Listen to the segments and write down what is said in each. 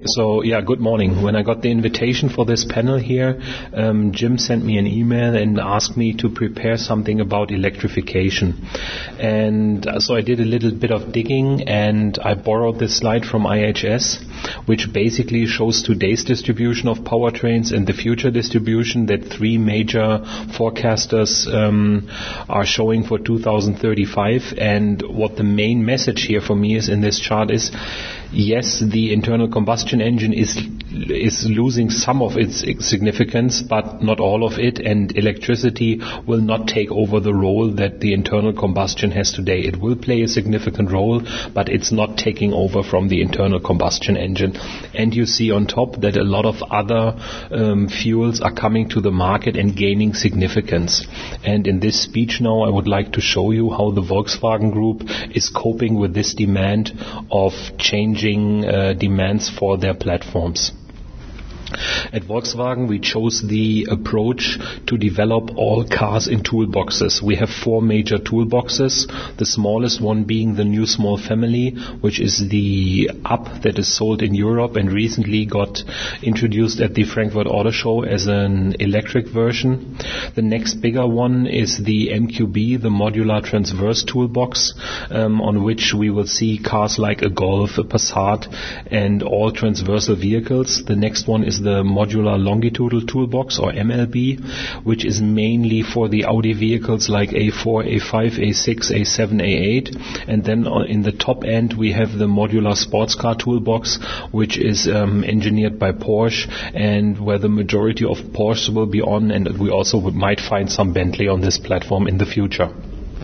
So, good morning. When I got the invitation for this panel here, Jim sent me an email and asked me to prepare something about electrification. And so I did a little bit of digging, and I borrowed this slide from IHS, which basically shows today's distribution of powertrains and the future distribution that three major forecasters are showing for 2035. And what the main message here for me is in this chart is, yes, the internal combustion engine is losing some of its significance, but not all of it, and electricity will not take over the role that the internal combustion has today. It will play a significant role, but it's not taking over from the internal combustion engine. And you see on top that a lot of other fuels are coming to the market and gaining significance. And in this speech now, I would like to show you how the Volkswagen Group is coping with this demand of changing demands for their platforms. At Volkswagen, we chose the approach to develop all cars in toolboxes. We have four major toolboxes, the smallest one being the new small family, which is the Up that is sold in Europe and recently got introduced at the Frankfurt Auto Show as an electric version. The next bigger one is the MQB, the modular transverse toolbox, on which we will see cars like a Golf, a Passat, and all transversal vehicles. The next one is the modular longitudinal toolbox, or MLB, which is mainly for the Audi vehicles like A4, A5, A6, A7, A8. And then in the top end we have the modular sports car toolbox, which is engineered by Porsche, and where the majority of Porsche will be on, and we also might find some Bentley on this platform in the future.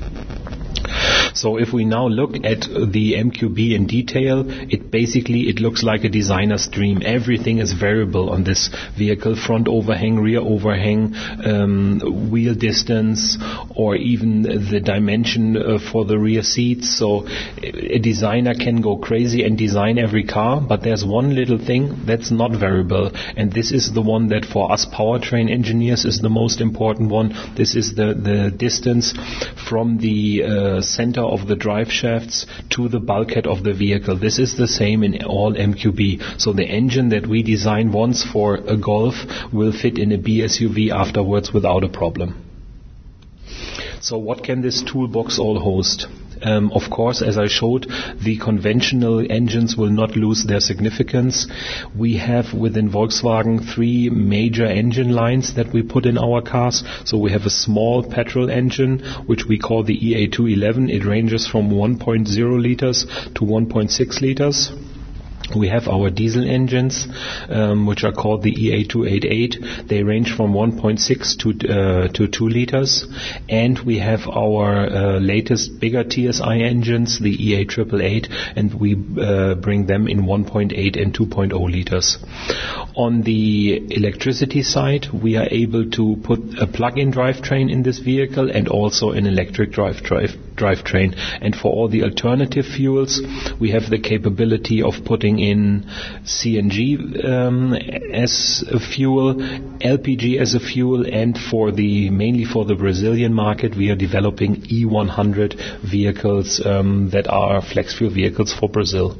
So if we now look at the MQB in detail, it looks like a designer's dream. Everything is variable on this vehicle: front overhang, rear overhang, wheel distance, or even the dimension for the rear seats. So a designer can go crazy and design every car, but there's one little thing that's not variable, and this is the one that for us powertrain engineers is the most important one. This is the distance from the center of the drive shafts to the bulkhead of the vehicle. This is the same in all MQB. So the engine that we design once for a Golf will fit in a B SUV afterwards without a problem. So what can this toolbox all host? Of course, as I showed, the conventional engines will not lose their significance. We have within Volkswagen three major engine lines that we put in our cars. So we have a small petrol engine, which we call the EA211. It ranges from 1.0 liters to 1.6 liters. We have our diesel engines, which are called the EA288. They range from 1.6 to 2 liters. And we have our latest bigger TSI engines, the EA888, and we bring them in 1.8 and 2.0 liters. On the electricity side, we are able to put a plug-in drivetrain in this vehicle and also an electric drivetrain. And for all the alternative fuels, we have the capability of putting in CNG as a fuel, LPG as a fuel, and mainly for the Brazilian market, we are developing E100 vehicles that are flex fuel vehicles for Brazil.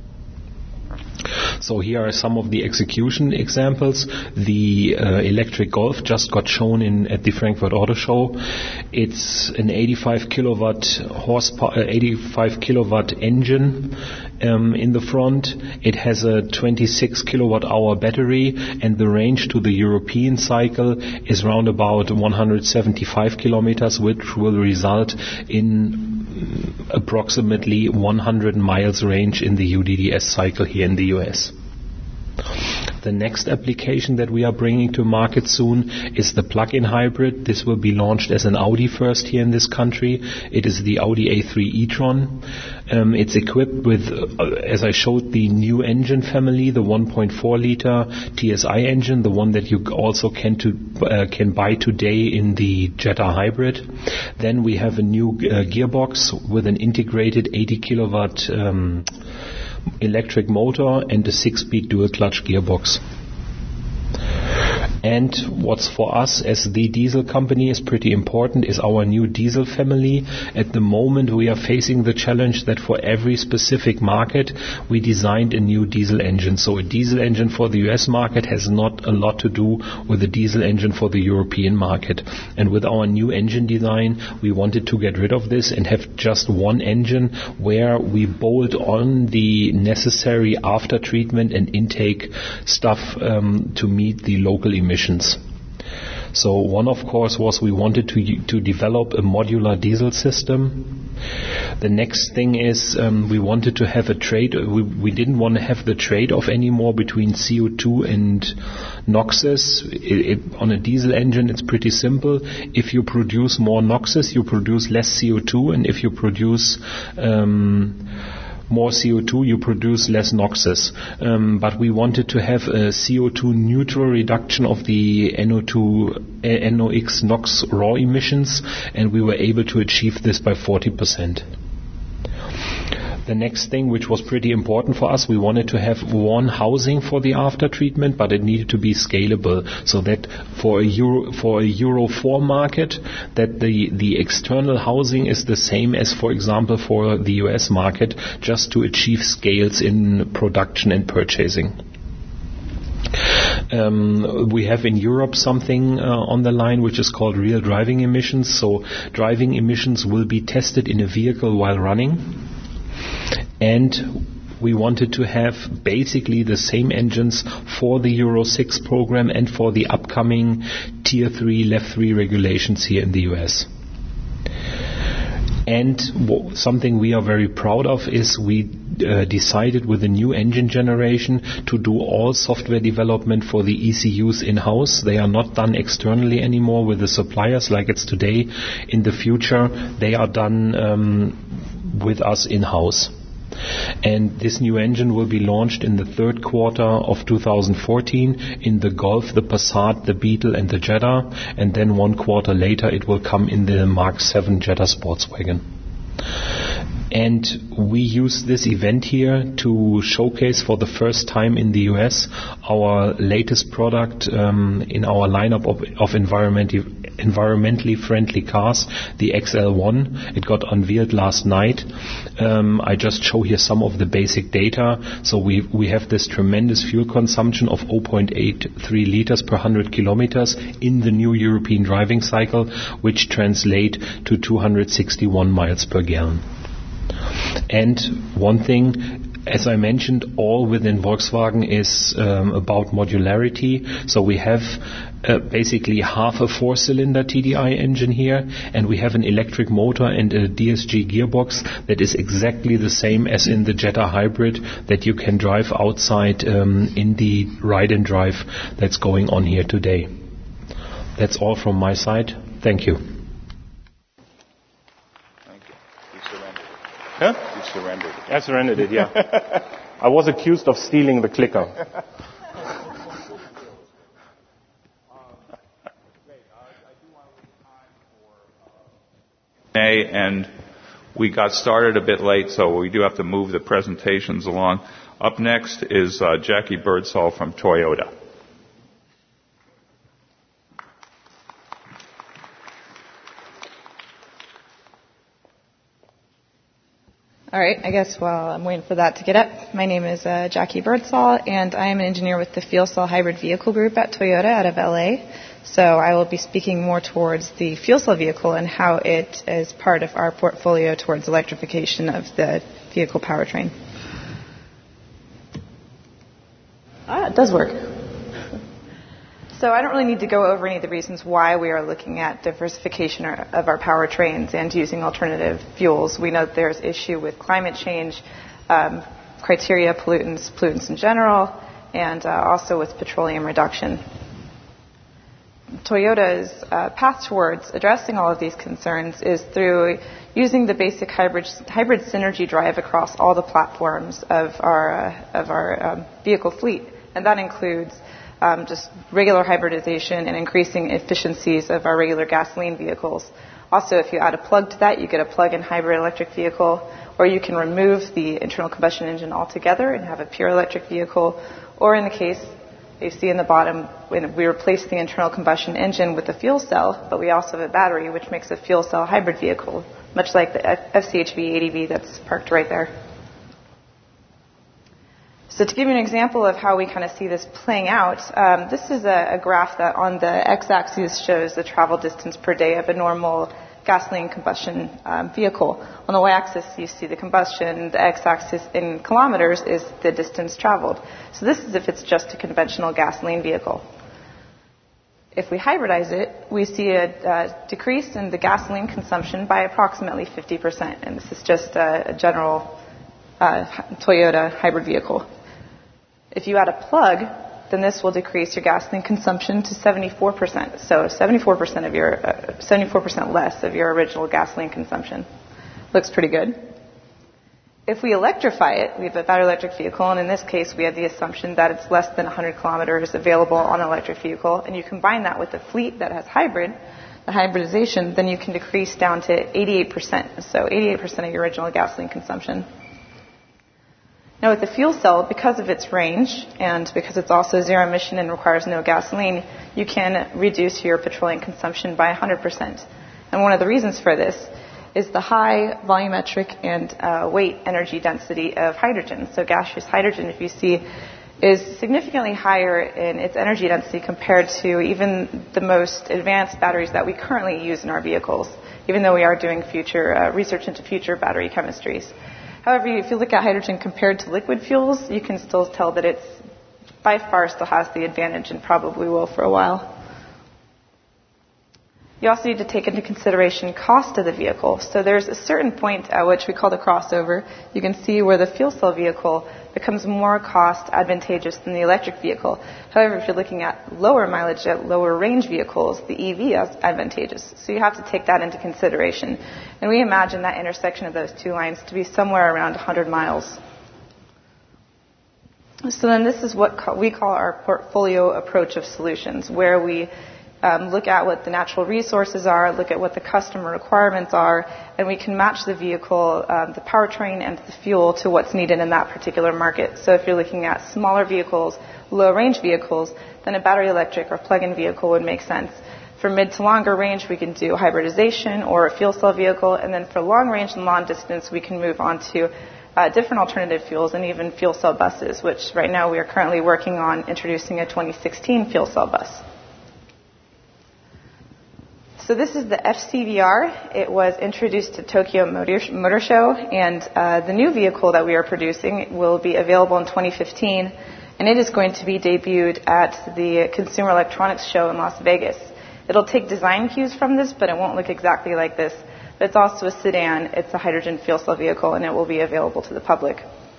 So here are some of the execution examples. The electric Golf just got shown at the Frankfurt Auto Show. It's an 85 kilowatt engine in the front. It has a 26 kilowatt hour battery, and the range to the European cycle is around about 175 kilometers, which will result in approximately 100 miles range in the UDDS cycle here in the US. The next application that we are bringing to market soon is the plug-in hybrid. This will be launched as an Audi first here in this country. It is the Audi A3 e-tron. It's equipped with, as I showed, the new engine family, the 1.4 liter TSI engine, the one that you also can buy today in the Jetta hybrid. Then we have a new gearbox with an integrated 80 kilowatt electric motor and a 6-speed dual clutch gearbox. And what's for us as the diesel company is pretty important is our new diesel family. At the moment we are facing the challenge that for every specific market we designed a new diesel engine. So a diesel engine for the US market has not a lot to do with a diesel engine for the European market. And with our new engine design we wanted to get rid of this and have just one engine where we bolt on the necessary after treatment and intake stuff to meet the local emissions. So one, of course, was we wanted to develop a modular diesel system. The next thing is we wanted to have a trade. We didn't want to have the trade-off anymore between CO2 and NOxes. On a diesel engine, it's pretty simple. If you produce more NOxes, you produce less CO2, and if you produce more CO2, you produce less NOxes. But we wanted to have a CO2 neutral reduction of the NOx NOx raw emissions, and we were able to achieve this by 40%. The next thing, which was pretty important for us, we wanted to have one housing for the after treatment, but it needed to be scalable, so that for a Euro 4 market, that the external housing is the same as, for example, for the US market, just to achieve scales in production and purchasing. We have in Europe something on the line which is called real driving emissions. So driving emissions will be tested in a vehicle while running. And we wanted to have basically the same engines for the Euro 6 program and for the upcoming Tier 3, Lev 3 regulations here in the US. And something we are very proud of is we decided with the new engine generation to do all software development for the ECUs in-house. They are not done externally anymore with the suppliers like it's today. In the future, they are done with us in-house. And this new engine will be launched in the third quarter of 2014 in the Golf, the Passat, the Beetle and the Jetta, and then 1 quarter later it will come in the Mark 7 Jetta Sportswagen. And we use this event here to showcase for the first time in the US our latest product in our lineup of environmentally friendly cars, the XL1. It got unveiled last night. I just show here some of the basic data. So we have this tremendous fuel consumption of 0.83 liters per 100 kilometers in the new European driving cycle, which translate to 261 miles per gallon. And one thing, as I mentioned, all within Volkswagen is about modularity. So we have basically half a 4-cylinder TDI engine here, and we have an electric motor and a DSG gearbox that is exactly the same as in the Jetta Hybrid that you can drive outside in the ride and drive that's going on here today. That's all from my side. Thank you. Huh? You surrendered it. I surrendered it, yeah. I was accused of stealing the clicker. And we got started a bit late, so we do have to move the presentations along. Up next is Jackie Birdsall from Toyota. All right, I guess while I'm waiting for that to get up, my name is Jackie Birdsall, and I am an engineer with the Fuel Cell Hybrid Vehicle Group at Toyota out of LA. So I will be speaking more towards the fuel cell vehicle and how it is part of our portfolio towards electrification of the vehicle powertrain. It does work. So I don't really need to go over any of the reasons why we are looking at diversification of our powertrains and using alternative fuels. We know that there's issue with climate change, criteria, pollutants in general, and also with petroleum reduction. Toyota's path towards addressing all of these concerns is through using the basic hybrid synergy drive across all the platforms of our vehicle fleet, and that includes just regular hybridization and increasing efficiencies of our regular gasoline vehicles. Also, if you add a plug to that, you get a plug-in hybrid electric vehicle, or you can remove the internal combustion engine altogether and have a pure electric vehicle, or in the case So you see in the bottom, when we replace the internal combustion engine with a fuel cell, but we also have a battery, which makes a fuel cell hybrid vehicle, much like the FCHV ADV that's parked right there. So to give you an example of how we kind of see this playing out, this is a graph that on the x-axis shows the travel distance per day of a normal gasoline combustion vehicle. On the y-axis, you see the combustion. The x-axis in kilometers is the distance traveled. So this is if it's just a conventional gasoline vehicle. If we hybridize it, we see a decrease in the gasoline consumption by approximately 50%. And this is just a general Toyota hybrid vehicle. If you add a plug, then this will decrease your gasoline consumption to 74%. So 74% less of your original gasoline consumption. Looks pretty good. If we electrify it, we have a battery electric vehicle, and in this case we have the assumption that it's less than 100 kilometers available on an electric vehicle, and you combine that with a fleet that has the hybridization, then you can decrease down to 88%. So 88% of your original gasoline consumption. Now with the fuel cell, because of its range and because it's also zero emission and requires no gasoline, you can reduce your petroleum consumption by 100%. And one of the reasons for this is the high volumetric and weight energy density of hydrogen. So gaseous hydrogen, if you see, is significantly higher in its energy density compared to even the most advanced batteries that we currently use in our vehicles, even though we are doing future research into future battery chemistries. However, if you look at hydrogen compared to liquid fuels, you can still tell that it's by far still has the advantage and probably will for a while. You also need to take into consideration cost of the vehicle. So there's a certain point at which we call the crossover. You can see where the fuel cell vehicle becomes more cost advantageous than the electric vehicle. However, if you're looking at lower mileage, at lower range vehicles, the EV is advantageous. So you have to take that into consideration. And we imagine that intersection of those two lines to be somewhere around 100 miles. So then this is what we call our portfolio approach of solutions, where we look at what the natural resources are, look at what the customer requirements are, and we can match the vehicle, the powertrain and the fuel to what's needed in that particular market. So if you're looking at smaller vehicles, low-range vehicles, then a battery electric or plug-in vehicle would make sense. For mid to longer range, we can do hybridization or a fuel cell vehicle, and then for long range and long distance, we can move on to different alternative fuels and even fuel cell buses, which right now we are currently working on introducing a 2016 fuel cell bus. So this is the FCVR. It was introduced to Tokyo Motor Show, and the new vehicle that we are producing will be available in 2015, and it is going to be debuted at the Consumer Electronics Show in Las Vegas. It'll take design cues from this, but it won't look exactly like this. But it's also a sedan. It's a hydrogen fuel cell vehicle, and it will be available to the public.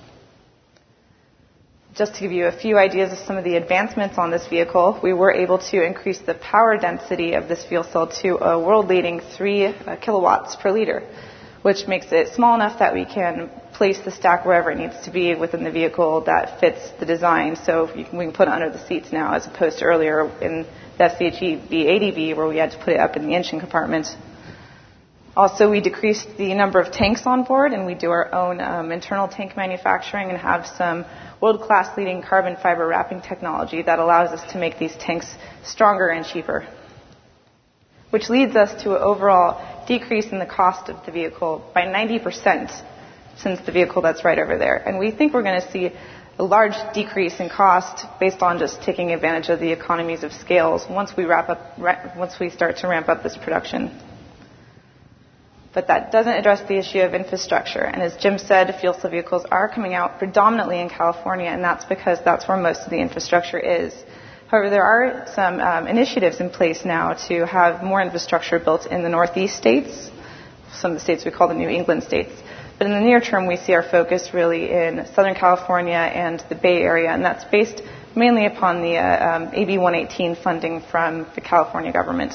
Just to give you a few ideas of some of the advancements on this vehicle, we were able to increase the power density of this fuel cell to a world-leading 3 kilowatts per liter, which makes it small enough that we can place the stack wherever it needs to be within the vehicle that fits the design. So we can put it under the seats now, as opposed to earlier in the FCHV ADV where we had to put it up in the engine compartment. Also, we decreased the number of tanks on board, and we do our own internal tank manufacturing and have some world-class leading carbon fiber wrapping technology that allows us to make these tanks stronger and cheaper, which leads us to an overall decrease in the cost of the vehicle by 90% since the vehicle that's right over there. And we think we're going to see a large decrease in cost based on just taking advantage of the economies of scales once we start to ramp up this production. But that doesn't address the issue of infrastructure. And as Jim said, fuel cell vehicles are coming out predominantly in California, and that's because that's where most of the infrastructure is. However, there are some initiatives in place now to have more infrastructure built in the Northeast states, some of the states we call the New England states. But in the near term, we see our focus really in Southern California and the Bay Area, and that's based mainly upon the AB 118 funding from the California government.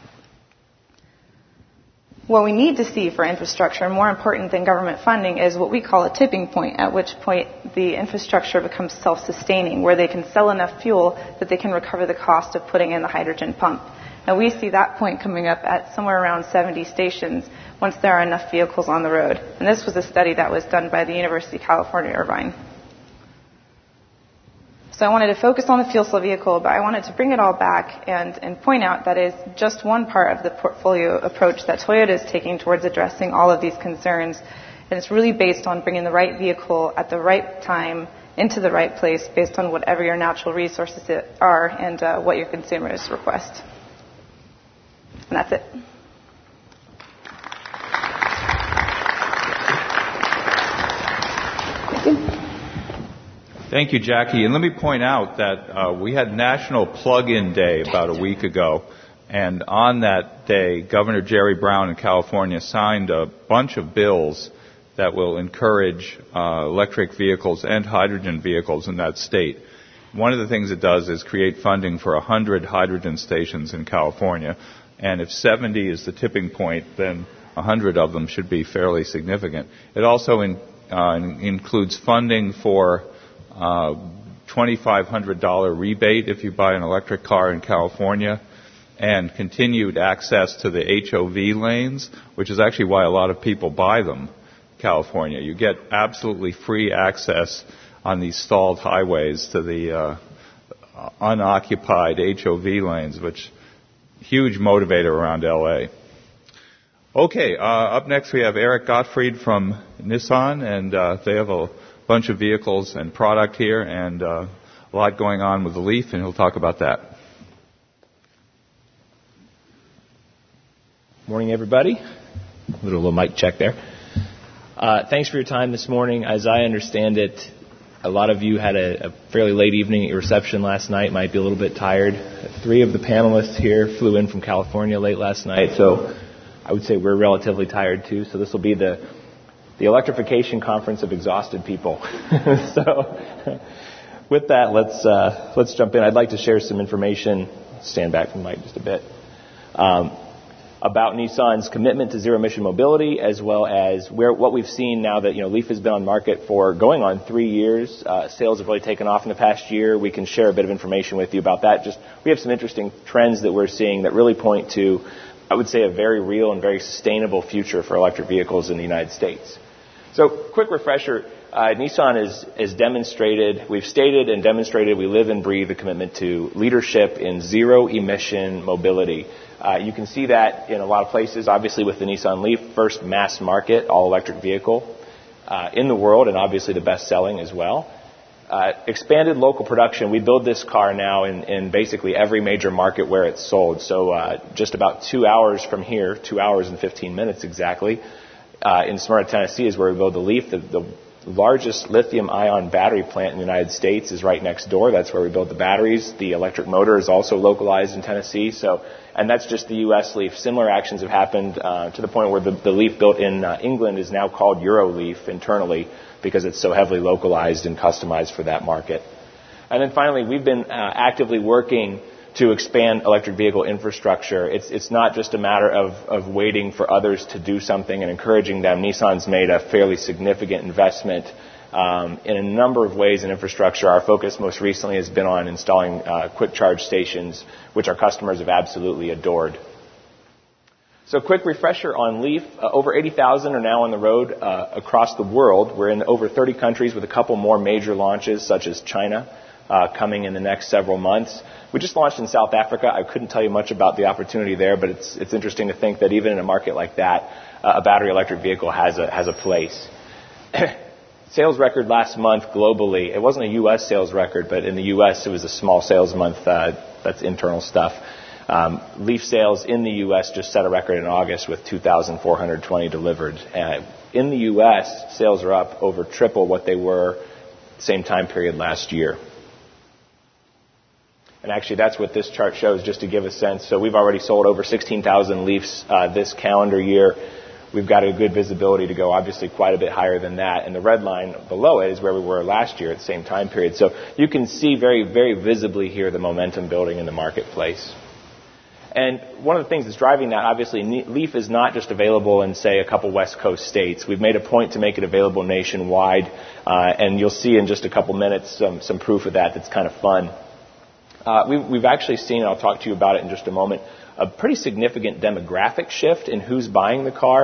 What we need to see for infrastructure, more important than government funding, is what we call a tipping point, at which point the infrastructure becomes self-sustaining, where they can sell enough fuel that they can recover the cost of putting in the hydrogen pump. And we see that point coming up at somewhere around 70 stations once there are enough vehicles on the road. And this was a study that was done by the University of California, Irvine. So I wanted to focus on the fuel cell vehicle, but I wanted to bring it all back and point out that is just one part of the portfolio approach that Toyota is taking towards addressing all of these concerns. And it's really based on bringing the right vehicle at the right time into the right place based on whatever your natural resources are and what your consumers request. And that's it. Thank you, Jackie. And let me point out that we had National Plug-in Day about a week ago. And on that day, Governor Jerry Brown in California signed a bunch of bills that will encourage electric vehicles and hydrogen vehicles in that state. One of the things it does is create funding for 100 hydrogen stations in California. And if 70 is the tipping point, then 100 of them should be fairly significant. It also includes funding for $2,500 rebate if you buy an electric car in California, and continued access to the HOV lanes, which is actually why a lot of people buy them in California. You get absolutely free access on these stalled highways to the unoccupied HOV lanes, which huge motivator around LA. Okay, up next we have Eric Gottfried from Nissan, and they have a bunch of vehicles and product here, and a lot going on with the Leaf, and he'll talk about that. Morning, everybody. Little mic check there. Thanks for your time this morning. As I understand it, a lot of you had a fairly late evening at your reception last night, might be a little bit tired. 3 of the panelists here flew in from California late last night, so I would say we're relatively tired too. So this will be the electrification conference of exhausted people. So with that, let's jump in. I'd like to share some information, stand back from the mic just a bit, about Nissan's commitment to zero-emission mobility, as well as what we've seen now that Leaf has been on market for going on 3 years. Sales have really taken off in the past year. We can share a bit of information with you about that. We have some interesting trends that we're seeing that really point to, I would say, a very real and very sustainable future for electric vehicles in the United States. So, quick refresher, Nissan has demonstrated, we've stated and demonstrated we live and breathe a commitment to leadership in zero-emission mobility. You can see that in a lot of places, obviously with the Nissan Leaf, first mass market all-electric vehicle in the world, and obviously the best-selling as well. Expanded local production. We build this car now in basically every major market where it's sold. So just about 2 hours from here, 2 hours and 15 minutes exactly, in Smyrna, Tennessee is where we build the Leaf. The largest lithium-ion battery plant in the United States is right next door. That's where we build the batteries. The electric motor is also localized in Tennessee. And that's just the U.S. Leaf. Similar actions have happened to the point where the Leaf built in England is now called Euroleaf internally because it's so heavily localized and customized for that market. And then finally, we've been actively working to expand electric vehicle infrastructure. It's not just a matter of waiting for others to do something and encouraging them. Nissan's made a fairly significant investment in a number of ways in infrastructure. Our focus most recently has been on installing quick charge stations, which our customers have absolutely adored. So quick refresher on Leaf. Over 80,000 are now on the road across the world. We're in over 30 countries with a couple more major launches, such as China, coming in the next several months. We just launched in South Africa. I couldn't tell you much about the opportunity there, but it's interesting to think that even in a market like that, a battery electric vehicle has a place. Sales record last month globally. It wasn't a U.S. sales record, but in the U.S. it was a small sales month. That's internal stuff. Leaf sales in the U.S. just set a record in August with 2,420 delivered. In the U.S., sales are up over triple what they were same time period last year. And actually, that's what this chart shows, just to give a sense. So we've already sold over 16,000 Leafs this calendar year. We've got a good visibility to go, obviously quite a bit higher than that. And the red line below it is where we were last year at the same time period. So you can see very, very visibly here the momentum building in the marketplace. And one of the things that's driving that, obviously, Leaf is not just available in, say, a couple West Coast states. We've made a point to make it available nationwide. And you'll see in just a couple minutes some proof of that that's kind of fun. We've actually seen, and I'll talk to you about it in just a moment, a pretty significant demographic shift in who's buying the car.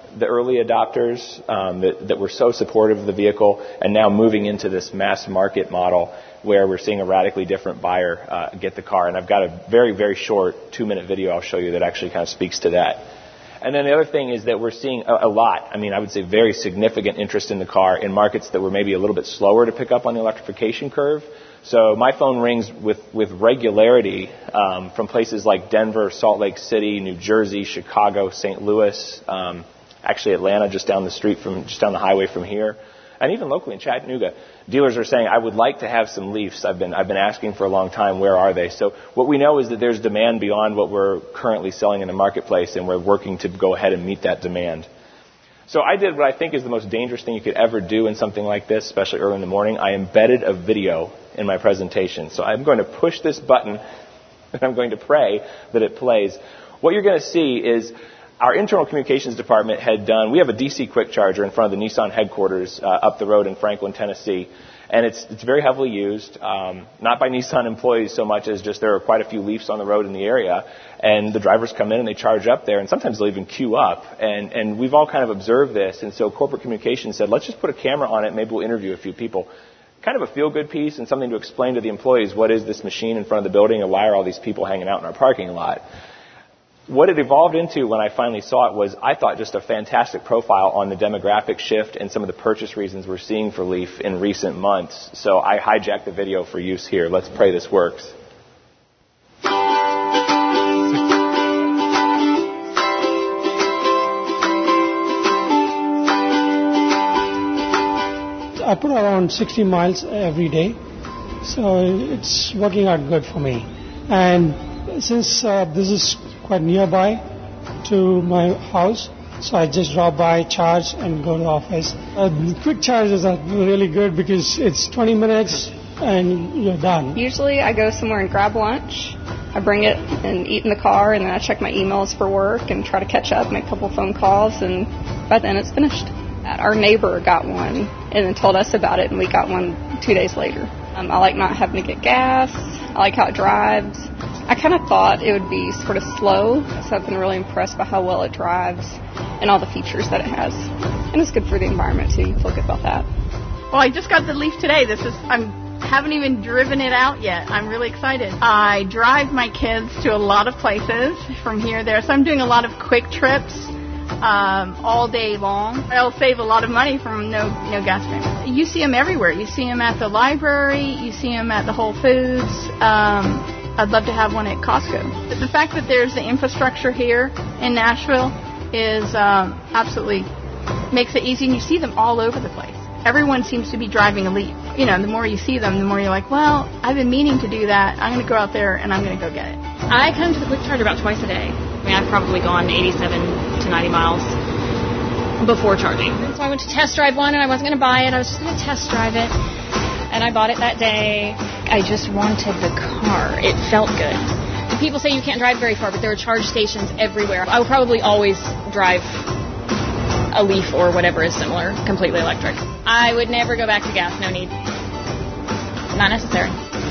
the early adopters that were so supportive of the vehicle, and now moving into this mass market model where we're seeing a radically different buyer get the car. And I've got a very, very short 2-minute video I'll show you that actually kind of speaks to that. And then the other thing is that we're seeing a lot, I would say very significant interest in the car in markets that were maybe a little bit slower to pick up on the electrification curve. So my phone rings with regularity from places like Denver, Salt Lake City, New Jersey, Chicago, St. Louis, actually Atlanta, just down the highway from here, and even locally in Chattanooga. Dealers are saying, I would like to have some Leafs. I've been asking for a long time, where are they? So what we know is that there's demand beyond what we're currently selling in the marketplace, and we're working to go ahead and meet that demand. So I did what I think is the most dangerous thing you could ever do in something like this, especially early in the morning. I embedded a video in my presentation. So I'm going to push this button, and I'm going to pray that it plays. What you're going to see is our internal communications department we have a DC quick charger in front of the Nissan headquarters up the road in Franklin, Tennessee. And it's very heavily used, not by Nissan employees so much as just there are quite a few Leafs on the road in the area. And the drivers come in and they charge up there, and sometimes they'll even queue up. And we've all kind of observed this. And so corporate communications said, let's just put a camera on it, maybe we'll interview a few people. Kind of a feel-good piece and something to explain to the employees, what is this machine in front of the building and why are all these people hanging out in our parking lot? What it evolved into when I finally saw it was, I thought, just a fantastic profile on the demographic shift and some of the purchase reasons we're seeing for Leaf in recent months. So I hijacked the video for use here. Let's pray this works. I put around 60 miles every day, so it's working out good for me. And since this is quite nearby to my house, so I just drop by, charge, and go to the office. Quick charges are really good because it's 20 minutes and you're done. Usually I go somewhere and grab lunch. I bring it and eat in the car, and then I check my emails for work and try to catch up, make a couple phone calls, and by then it's finished. Our neighbor got one and then told us about it, and we got one 2 days later. I like not having to get gas. I like how it drives. I kind of thought it would be sort of slow, so I've been really impressed by how well it drives and all the features that it has. And it's good for the environment, too. You feel good about that. Well, I just got the Leaf today. I haven't even driven it out yet. I'm really excited. I drive my kids to a lot of places from here there, so I'm doing a lot of quick trips all day long. I'll save a lot of money from no gas payment. You see them everywhere. You see them at the library. You see them at the Whole Foods. I'd love to have one at Costco. The fact that there's the infrastructure here in Nashville is absolutely makes it easy, and you see them all over the place. Everyone seems to be driving a Leaf. The more you see them, the more you're like, well, I've been meaning to do that. I'm going to go out there and I'm going to go get it. I come to the quick charger about twice a day. I've probably gone 87 to 90 miles before charging. So I went to test drive one, and I wasn't going to buy it. I was just going to test drive it, and I bought it that day. I just wanted the car. It felt good. People say you can't drive very far, but there are charge stations everywhere. I will probably always drive a Leaf or whatever is similar, completely electric. I would never go back to gas. No need. Not necessary.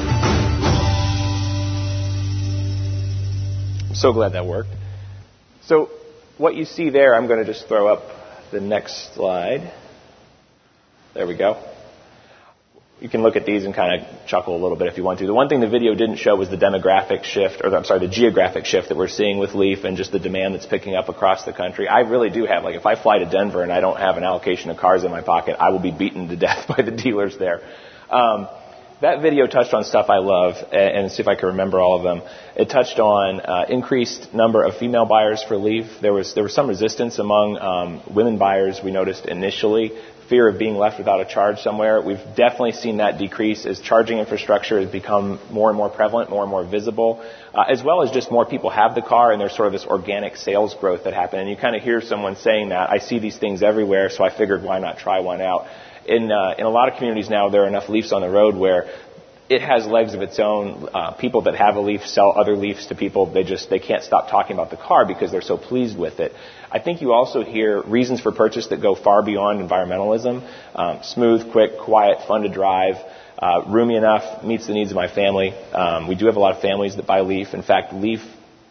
I'm so glad that worked. So what you see there, I'm going to just throw up the next slide. There we go. You can look at these and kind of chuckle a little bit if you want to. The one thing the video didn't show was the demographic shift, the geographic shift that we're seeing with Leaf and just the demand that's picking up across the country. I really do have, if I fly to Denver and I don't have an allocation of cars in my pocket, I will be beaten to death by the dealers there. That video touched on stuff I love, and see if I can remember all of them. It touched on increased number of female buyers for Leaf. There was some resistance among women buyers, we noticed initially. Fear of being left without a charge somewhere. We've definitely seen that decrease as charging infrastructure has become more and more prevalent, more and more visible, as well as just more people have the car, and there's sort of this organic sales growth that happened. And you kind of hear someone saying that, I see these things everywhere, so I figured why not try one out. In a lot of communities now, there are enough Leafs on the road where it has legs of its own. People that have a Leaf sell other Leafs to people. They can't stop talking about the car because they're so pleased with it. I think you also hear reasons for purchase that go far beyond environmentalism. Smooth, quick, quiet, fun to drive, roomy enough, meets the needs of my family. We do have a lot of families that buy Leaf. In fact, Leaf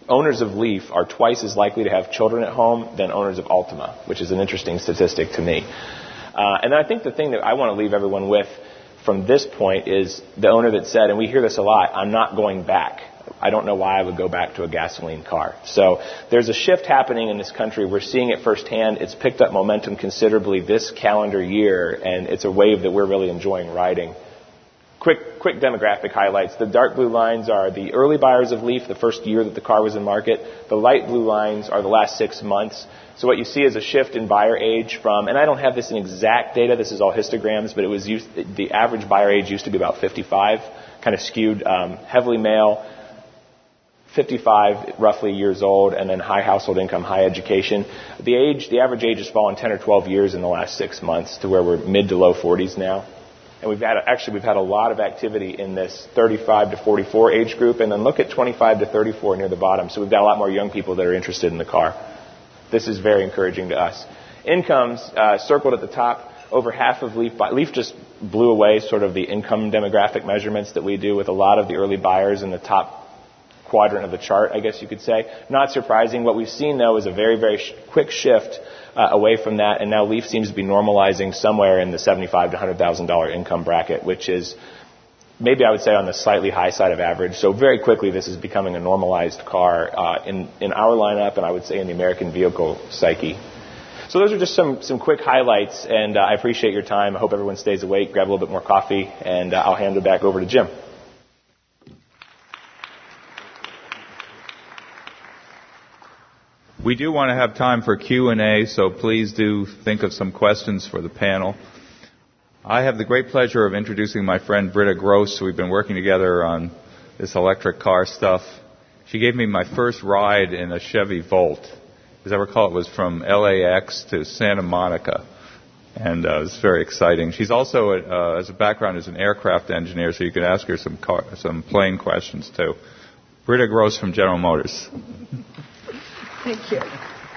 owners of Leaf are twice as likely to have children at home than owners of Altima, which is an interesting statistic to me. And I think the thing that I want to leave everyone with from this point is the owner that said, and we hear this a lot, I'm not going back. I don't know why I would go back to a gasoline car. So there's a shift happening in this country. We're seeing it firsthand. It's picked up momentum considerably this calendar year, and it's a wave that we're really enjoying riding. Quick demographic highlights. The dark blue lines are the early buyers of Leaf, the first year that the car was in market. The light blue lines are the last 6 months. So what you see is a shift in buyer age from, and I don't have this in exact data, this is all histograms, but it was the average buyer age used to be about 55, kind of skewed heavily male, 55 roughly years old, and then high household income, high education. The average age has fallen 10 or 12 years in the last 6 months to where we're mid to low 40s now. And we've had a lot of activity in this 35 to 44 age group, and then look at 25 to 34 near the bottom. So we've got a lot more young people that are interested in the car. This is very encouraging to us. Incomes circled at the top. Over half of Leaf just blew away sort of the income demographic measurements that we do with a lot of the early buyers in the top quadrant of the chart, I guess you could say. Not surprising. What we've seen, though, is a very, very quick shift away from that, and now Leaf seems to be normalizing somewhere in the $75,000 to $100,000 income bracket, which is maybe I would say on the slightly high side of average. So very quickly, this is becoming a normalized car in our lineup, and I would say in the American vehicle psyche. So those are just some quick highlights, and I appreciate your time. I hope everyone stays awake, grab a little bit more coffee, and I'll hand it back over to Jim. We do want to have time for Q&A, so please do think of some questions for the panel. I have the great pleasure of introducing my friend Britta Gross. We've been working together on this electric car stuff. She gave me my first ride in a Chevy Volt. As I recall, it was from LAX to Santa Monica, and it was very exciting. She's also, as a background, is an aircraft engineer, so you can ask her some plane questions, too. Britta Gross from General Motors. Thank you.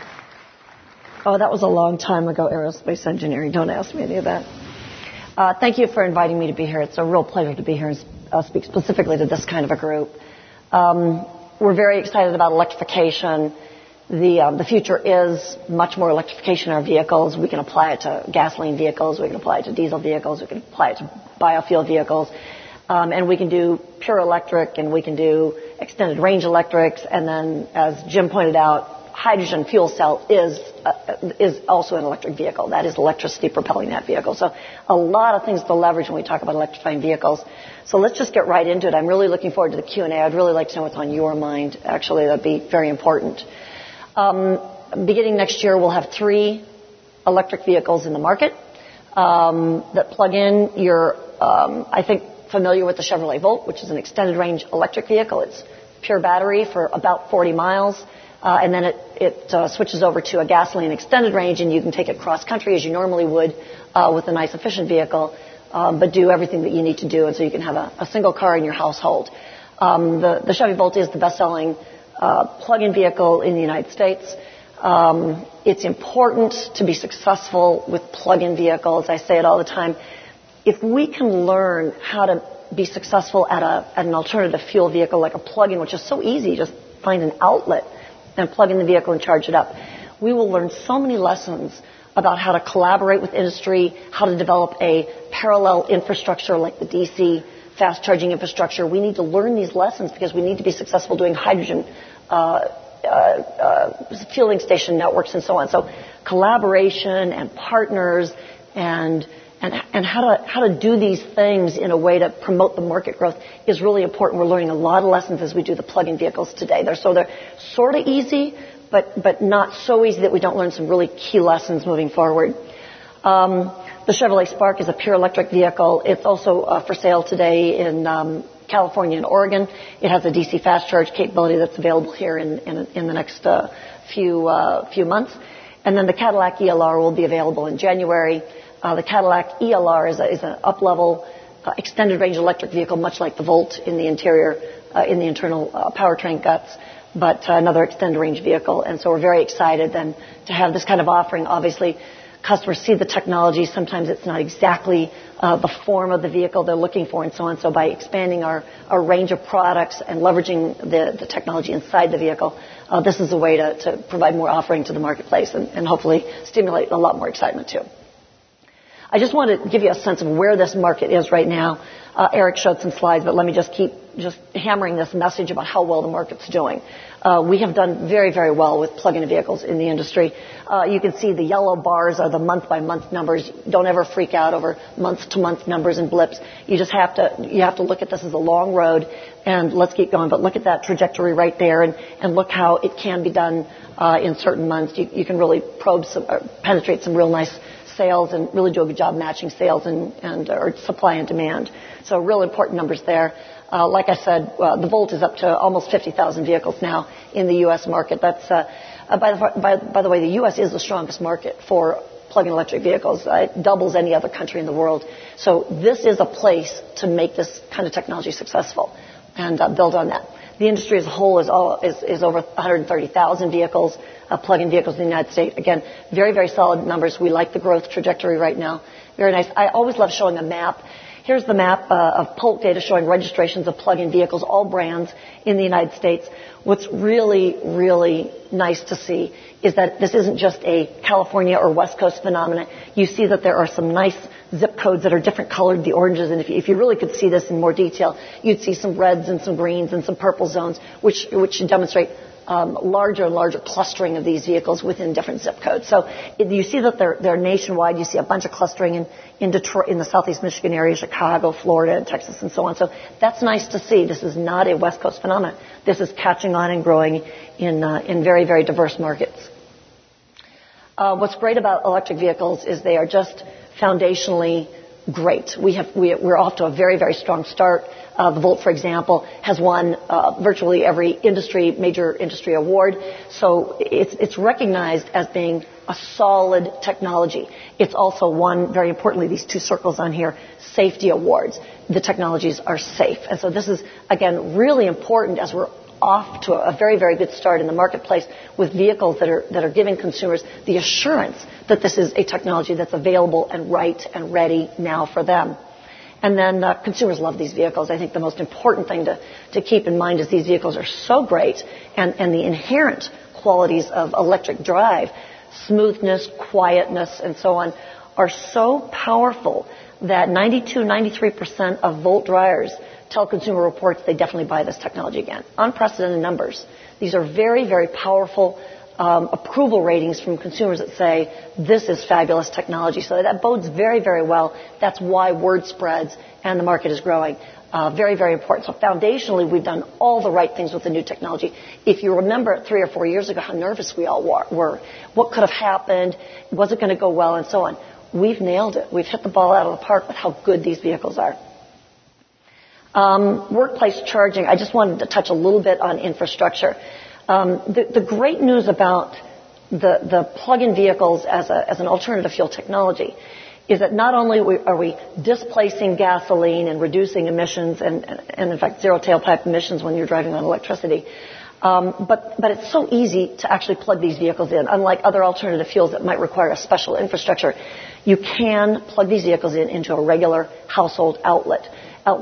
Oh, that was a long time ago, aerospace engineering. Don't ask me any of that. Thank you for inviting me to be here. It's a real pleasure to be here and speak specifically to this kind of a group. We're very excited about electrification. The future is much more electrification in our vehicles. We can apply it to gasoline vehicles. We can apply it to diesel vehicles. We can apply it to biofuel vehicles. And we can do pure electric, and we can do extended range electrics. And then, as Jim pointed out, hydrogen fuel cell is also an electric vehicle. That is electricity propelling that vehicle. So a lot of things to leverage when we talk about electrifying vehicles. So let's just get right into it. I'm really looking forward to the Q&A. I'd really like to know what's on your mind. Actually, that'd be very important. Beginning next year, we'll have 3 electric vehicles in the market that plug in. You're, I think, familiar with the Chevrolet Volt, which is an extended range electric vehicle. It's pure battery for about 40 miles. And then it switches over to a gasoline extended range, and you can take it cross-country as you normally would with a nice, efficient vehicle, but do everything that you need to do, and so you can have a single car in your household. The Chevy Volt is the best-selling plug-in vehicle in the United States. It's important to be successful with plug-in vehicles. I say it all the time. If we can learn how to be successful at an alternative fuel vehicle like a plug-in, which is so easy, just find an outlet and plug in the vehicle and charge it up. We will learn so many lessons about how to collaborate with industry, how to develop a parallel infrastructure like the DC fast charging infrastructure. We need to learn these lessons because we need to be successful doing hydrogen fueling station networks and so on. So collaboration and partners and how to do these things in a way to promote the market growth is really important. We're learning a lot of lessons as we do the plug-in vehicles today. They're sort of easy, but not so easy that we don't learn some really key lessons moving forward. The Chevrolet Spark is a pure electric vehicle. It's also for sale today in California and Oregon. It has a DC fast charge capability that's available here in the next few months. And then the Cadillac ELR will be available in January. The Cadillac ELR is an up-level extended range electric vehicle, much like the Volt in the interior, in the internal powertrain guts, but another extended range vehicle. And so we're very excited then to have this kind of offering. Obviously, customers see the technology. Sometimes it's not exactly the form of the vehicle they're looking for and so on. So by expanding our range of products and leveraging the technology inside the vehicle, this is a way to provide more offering to the marketplace and hopefully stimulate a lot more excitement too. I just want to give you a sense of where this market is right now. Eric showed some slides, but let me just keep hammering this message about how well the market's doing. We have done very, very well with plug-in vehicles in the industry. You can see the yellow bars are the month-by-month numbers. Don't ever freak out over month-to-month numbers and blips. You have to look at this as a long road, and let's keep going. But look at that trajectory right there, and look how it can be done in certain months. You can really penetrate some real nice sales and really do a good job matching sales and or supply and demand. So real important numbers there. Like I said, the Volt is up to almost 50,000 vehicles now in the U.S. market. That's by the way, the U.S. is the strongest market for plug-in electric vehicles. It doubles any other country in the world. So this is a place to make this kind of technology successful and build on that. The industry as a whole is over 130,000 vehicles, plug-in vehicles in the United States. Again, very, very solid numbers. We like the growth trajectory right now. Very nice. I always love showing a map. Here's the map of Polk data showing registrations of plug-in vehicles, all brands in the United States. What's really, really nice to see is that this isn't just a California or West Coast phenomenon. You see that there are some nice zip codes that are different colored, the oranges, and if you really could see this in more detail, you'd see some reds and some greens and some purple zones, which demonstrate larger and larger clustering of these vehicles within different zip codes. So you see that they're nationwide. You see a bunch of clustering in Detroit, in the Southeast Michigan area, Chicago, Florida, and Texas, and so on. So that's nice to see. This is not a West Coast phenomenon. This is catching on and growing in very, very diverse markets. What's great about electric vehicles is they are just foundationally great. We're off to a very, very strong start. The Volt, for example, has won virtually every major industry award. So it's recognized as being a solid technology. It's also won, very importantly, these two circles on here, safety awards. The technologies are safe. And so this is, again, really important as we're off to a very, very good start in the marketplace with vehicles that are giving consumers the assurance that this is a technology that's available and right and ready now for them. And then consumers love these vehicles. I think the most important thing to keep in mind is these vehicles are so great, and the inherent qualities of electric drive, smoothness, quietness, and so on, are so powerful that 93% of Volt drivers tell Consumer Reports they definitely buy this technology again. Unprecedented numbers. These are very, very powerful approval ratings from consumers that say this is fabulous technology. So that bodes very, very well. That's why word spreads and the market is growing. Very, very important. So foundationally, we've done all the right things with the new technology. If you remember 3 or 4 years ago how nervous we all were, what could have happened, was it going to go well, and so on. We've nailed it. We've hit the ball out of the park with how good these vehicles are. Workplace charging, I just wanted to touch a little bit on infrastructure. The great news about the plug-in vehicles as an alternative fuel technology is that not only are we displacing gasoline and reducing emissions and in fact zero tailpipe emissions when you're driving on electricity, but it's so easy to actually plug these vehicles in. Unlike other alternative fuels that might require a special infrastructure, you can plug these vehicles into a regular household outlet.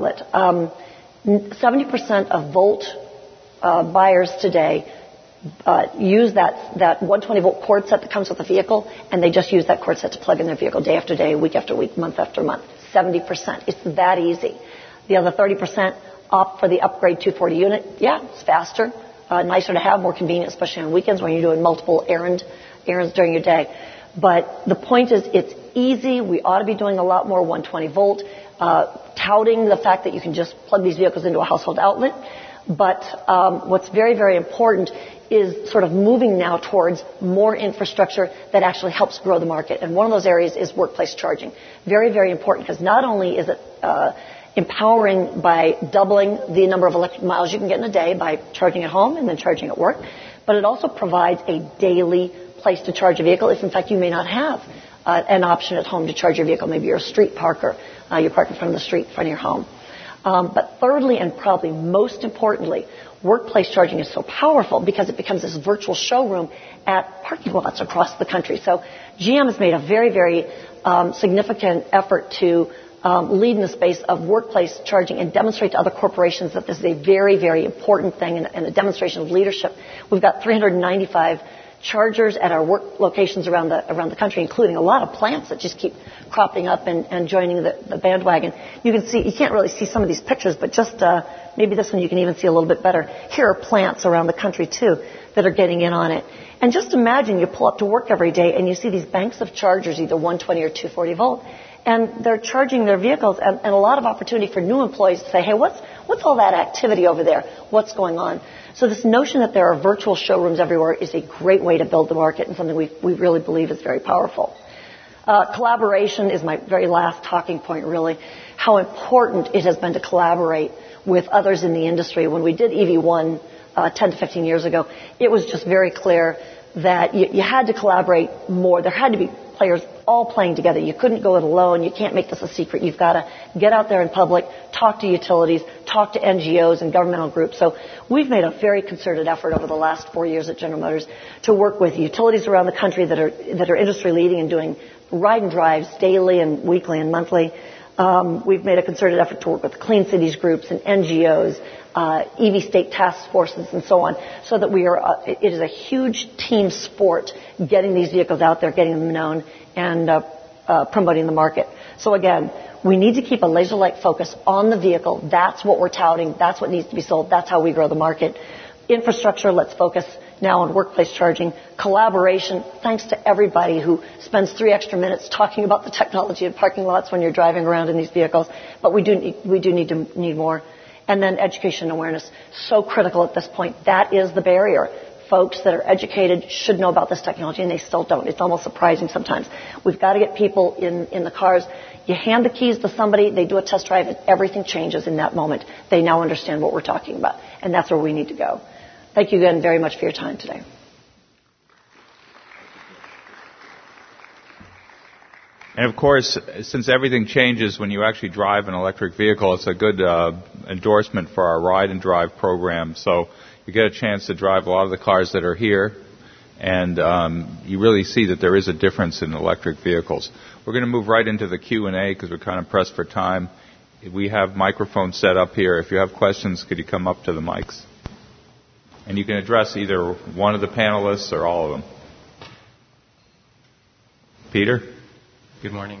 70% of Volt buyers today use that 120-volt cord set that comes with the vehicle, and they just use that cord set to plug in their vehicle day after day, week after week, month after month. 70%. It's that easy. The other 30% opt for the upgrade 240 unit. Yeah, it's faster, nicer to have, more convenient, especially on weekends when you're doing multiple errands during your day. But the point is, it's easy. We ought to be doing a lot more 120-volt, touting the fact that you can just plug these vehicles into a household outlet. But what's very, very important is sort of moving now towards more infrastructure that actually helps grow the market. And one of those areas is workplace charging. Very, very important, because not only is it empowering by doubling the number of electric miles you can get in a day by charging at home and then charging at work, but it also provides a daily place to charge a vehicle if, in fact, you may not have an option at home to charge your vehicle. Maybe you're a street parker. You park in front of the street, in front of your home. But thirdly, and probably most importantly, workplace charging is so powerful because it becomes this virtual showroom at parking lots across the country. So GM has made a very, very significant effort to lead in the space of workplace charging and demonstrate to other corporations that this is a very, very important thing and a demonstration of leadership. We've got 395 chargers at our work locations around the country, including a lot of plants that just keep cropping up and joining the bandwagon. You can't really see some of these pictures, but just maybe this one you can even see a little bit better. Here are plants around the country too that are getting in on it. And just imagine you pull up to work every day and you see these banks of chargers, either 120 or 240 volt, and they're charging their vehicles, and a lot of opportunity for new employees to say, hey, what's all that activity over there? What's going on? So this notion that there are virtual showrooms everywhere is a great way to build the market and something we really believe is very powerful. Collaboration is my very last talking point, really. How important it has been to collaborate with others in the industry. When we did EV1 10 to 15 years ago, it was just very clear that you had to collaborate more. There had to be players all playing together. You couldn't go it alone. You can't make this a secret. You've got to get out there in public, talk to utilities, talk to NGOs and governmental groups. So we've made a very concerted effort over the last 4 years at General Motors to work with utilities around the country that are industry leading and doing ride and drives daily and weekly and monthly. We've made a concerted effort to work with Clean Cities groups and NGOs, EV state task forces and so on, so that it is a huge team sport getting these vehicles out there, getting them known, and promoting the market. So again, we need to keep a laser-like focus on the vehicle. That's what we're touting. That's what needs to be sold. That's how we grow the market. Infrastructure, let's focus now on workplace charging. Collaboration, thanks to everybody who spends 3 extra minutes talking about the technology of parking lots when you're driving around in these vehicles. But we do need more. And then education and awareness, so critical at this point. That is the barrier. Folks that are educated should know about this technology, and they still don't. It's almost surprising sometimes. We've got to get people in the cars. You hand the keys to somebody, they do a test drive, and everything changes in that moment. They now understand what we're talking about, and that's where we need to go. Thank you again very much for your time today. And of course, since everything changes when you actually drive an electric vehicle, it's a good endorsement for our ride and drive program. So you get a chance to drive a lot of the cars that are here, and you really see that there is a difference in electric vehicles. We're going to move right into the Q&A because we're kind of pressed for time. We have microphones set up here. If you have questions, could you come up to the mics? And you can address either one of the panelists or all of them. Peter? Good morning.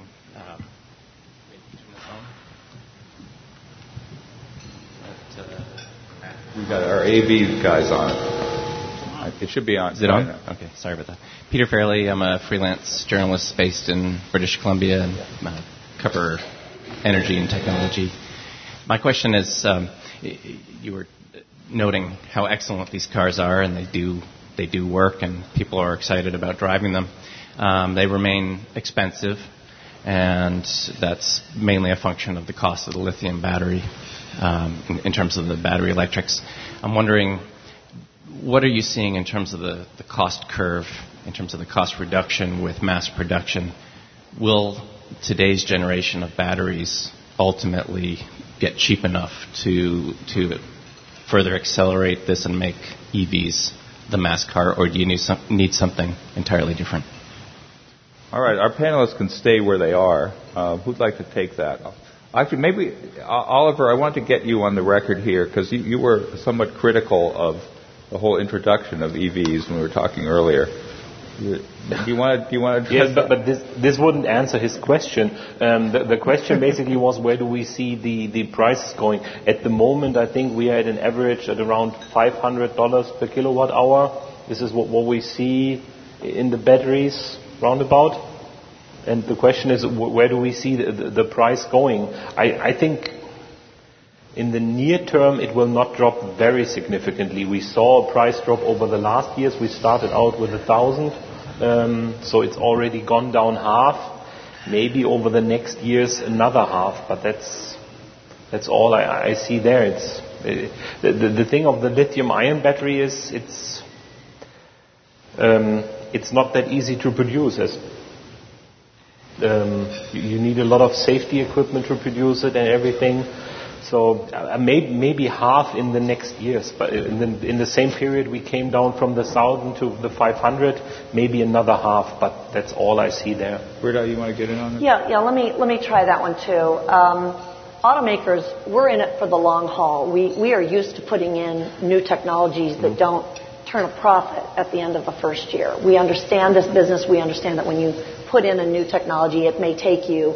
We've got our AV guys on. It should be on. Is it on? Okay, sorry about that. Peter Fairley. I'm a freelance journalist based in British Columbia and cover energy and technology. My question is, you were noting how excellent these cars are, and they do work, and people are excited about driving them. They remain expensive, and that's mainly a function of the cost of the lithium battery in terms of the battery electrics. I'm wondering, what are you seeing in terms of the cost curve, in terms of the cost reduction with mass production? Will today's generation of batteries ultimately get cheap enough to further accelerate this and make EVs the mass car, or do you need something entirely different? All right, our panelists can stay where they are. Who'd like to take that? Actually, maybe, Oliver, I want to get you on the record here because you were somewhat critical of the whole introduction of EVs when we were talking earlier. Do you want to address Yes, but this wouldn't answer his question. The question basically was, where do we see the prices going? At the moment, I think we are at an average at around $500 per kilowatt hour. This is what we see in the batteries roundabout. And the question is, where do we see the price going? I think in the near term, it will not drop very significantly. We saw a price drop over the last years. We started out with 1,000, so it's already gone down half. Maybe over the next years, another half, but that's all I see there. It's the thing of the lithium-ion battery is it's not that easy to produce. You need a lot of safety equipment to produce it and everything. So maybe half in the next years, but in the same period we came down from the 1,000 to the 500, maybe another half, but that's all I see there. Britta, you want to get in on this? Yeah. Let me try that one too. Automakers, we're in it for the long haul. We are used to putting in new technologies that don't turn a profit at the end of the first year. We understand this business. We understand that when you put in a new technology, it may take you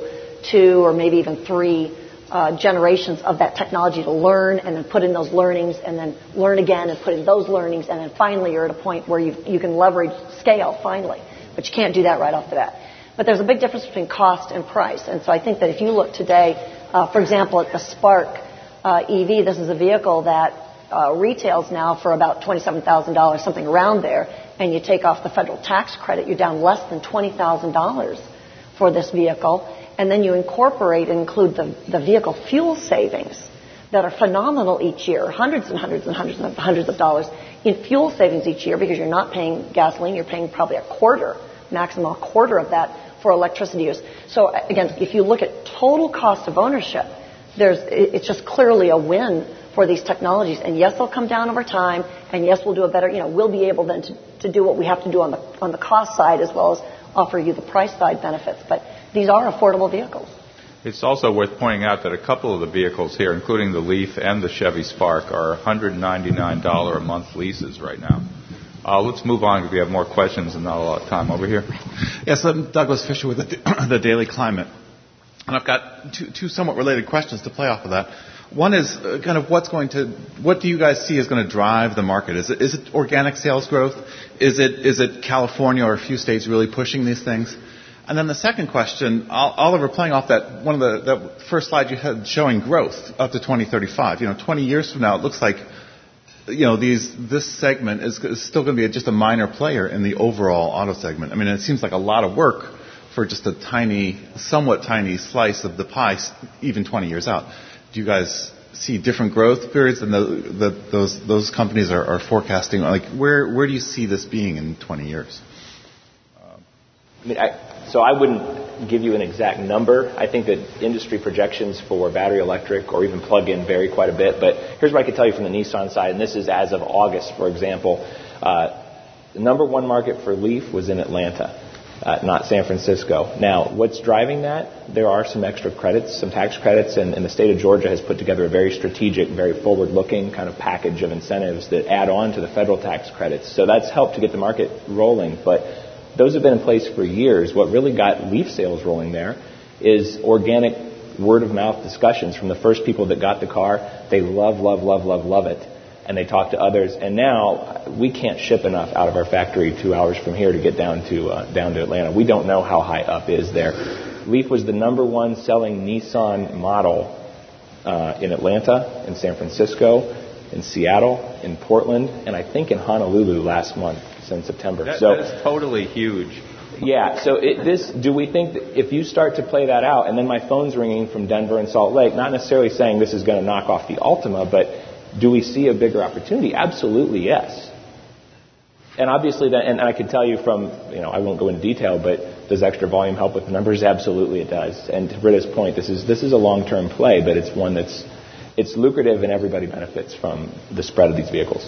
2 or maybe even 3 generations of that technology to learn, and then put in those learnings, and then learn again and put in those learnings, and then finally you're at a point where you can leverage scale finally. But you can't do that right off the bat. But there's a big difference between cost and price. And so I think that if you look today, for example, at the Spark EV, this is a vehicle that retails now for about $27,000, something around there, and you take off the federal tax credit, you're down less than $20,000 for this vehicle. And then you incorporate and include the vehicle fuel savings that are phenomenal each year, hundreds and hundreds and hundreds and hundreds of dollars in fuel savings each year, because you're not paying gasoline, you're paying probably maximum a quarter of that for electricity use. So again, if you look at total cost of ownership, it's just clearly a win for these technologies. And yes, they'll come down over time, and yes, we'll do a better, we'll be able then to do what we have to do on the cost side, as well as offer you the price side benefits. But these are affordable vehicles. It's also worth pointing out that a couple of the vehicles here, including the Leaf and the Chevy Spark, are $199 a month leases right now. Let's move on because we have more questions and not a lot of time. Over here. Yes, I'm Douglas Fisher with the Daily Climate. And I've got two somewhat related questions to play off of that. One is kind of what do you guys see is going to drive the market? Is it organic sales growth? Is it California or a few states really pushing these things? And then the second question, Oliver, playing off that one of the first slide you had showing growth up to 2035. 20 years from now, it looks like this segment is still going to be just a minor player in the overall auto segment. I mean, it seems like a lot of work for just a somewhat tiny slice of the pie, even 20 years out. Do you guys see different growth periods than those companies are forecasting? Like, where do you see this being in 20 years? So I wouldn't give you an exact number. I think that industry projections for battery electric or even plug-in vary quite a bit. But here's what I can tell you from the Nissan side, and this is as of August, for example. The number one market for Leaf was in Atlanta, not San Francisco. Now, what's driving that? There are some extra credits, some tax credits, and the state of Georgia has put together a very strategic, very forward-looking kind of package of incentives that add on to the federal tax credits. So that's helped to get the market rolling. But those have been in place for years. What really got Leaf sales rolling there is organic word-of-mouth discussions from the first people that got the car. They love it. And they talk to others. And now we can't ship enough out of our factory 2 hours from here to get down to Atlanta. We don't know how high up is there. Leaf was the number one selling Nissan model in Atlanta, in San Francisco, in Seattle, in Portland, and I think in Honolulu last month. In September. That is totally huge. Yeah, so do we think that if you start to play that out, and then my phone's ringing from Denver and Salt Lake, not necessarily saying this is going to knock off the Altima, but do we see a bigger opportunity? Absolutely, yes. And obviously, and I can tell you from, I won't go into detail, but does extra volume help with the numbers? Absolutely it does. And to Britta's point, this is a long-term play, but it's one it's lucrative and everybody benefits from the spread of these vehicles.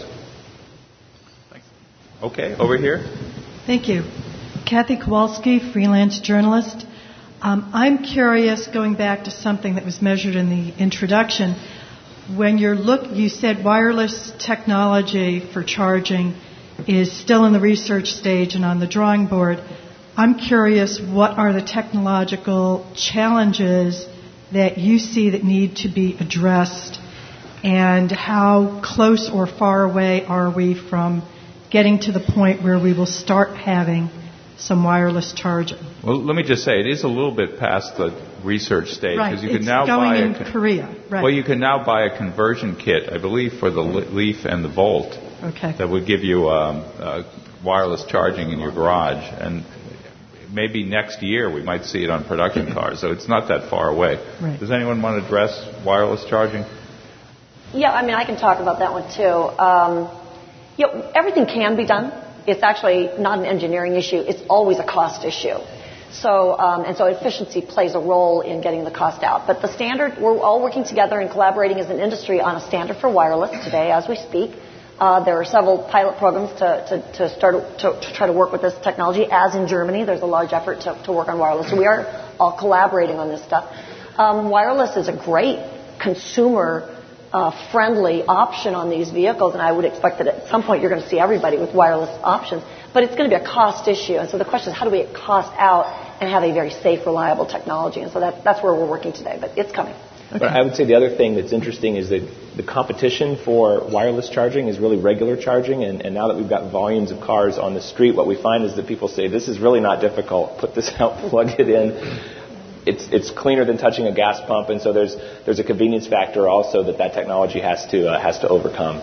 Okay, over here. Thank you. Kathy Kowalski, freelance journalist. I'm curious, going back to something that was measured in the introduction, when you said wireless technology for charging is still in the research stage and on the drawing board. I'm curious, what are the technological challenges that you see that need to be addressed, and how close or far away are we from getting to the point where we will start having some wireless charging? Well, let me just say, it is a little bit past the research stage. Right, you can it's now going buy in Korea. Right. Well, you can now buy a conversion kit, I believe, for the Leaf and the Volt. Okay. That would give you wireless charging in your garage. And maybe next year we might see it on production cars. So it's not that far away. Right. Does anyone want to address wireless charging? Yeah, I can talk about that one too. Everything can be done. It's actually not an engineering issue. It's always a cost issue. So, and so efficiency plays a role in getting the cost out. But the standard, we're all working together and collaborating as an industry on a standard for wireless today as we speak. There are several pilot programs to try to work with this technology, as in Germany. There's a large effort to work on wireless. So we are all collaborating on this stuff. Wireless is a great consumer-friendly option on these vehicles, and I would expect that at some point you're going to see everybody with wireless options. But it's going to be a cost issue. And so the question is, how do we get cost out and have a very safe, reliable technology? And so that's where we're working today. But it's coming. Okay. But I would say the other thing that's interesting is that the competition for wireless charging is really regular charging. And now that we've got volumes of cars on the street, what we find is that people say, this is really not difficult. Put this out, plug it in. It's cleaner than touching a gas pump. And so there's a convenience factor also that technology has to overcome.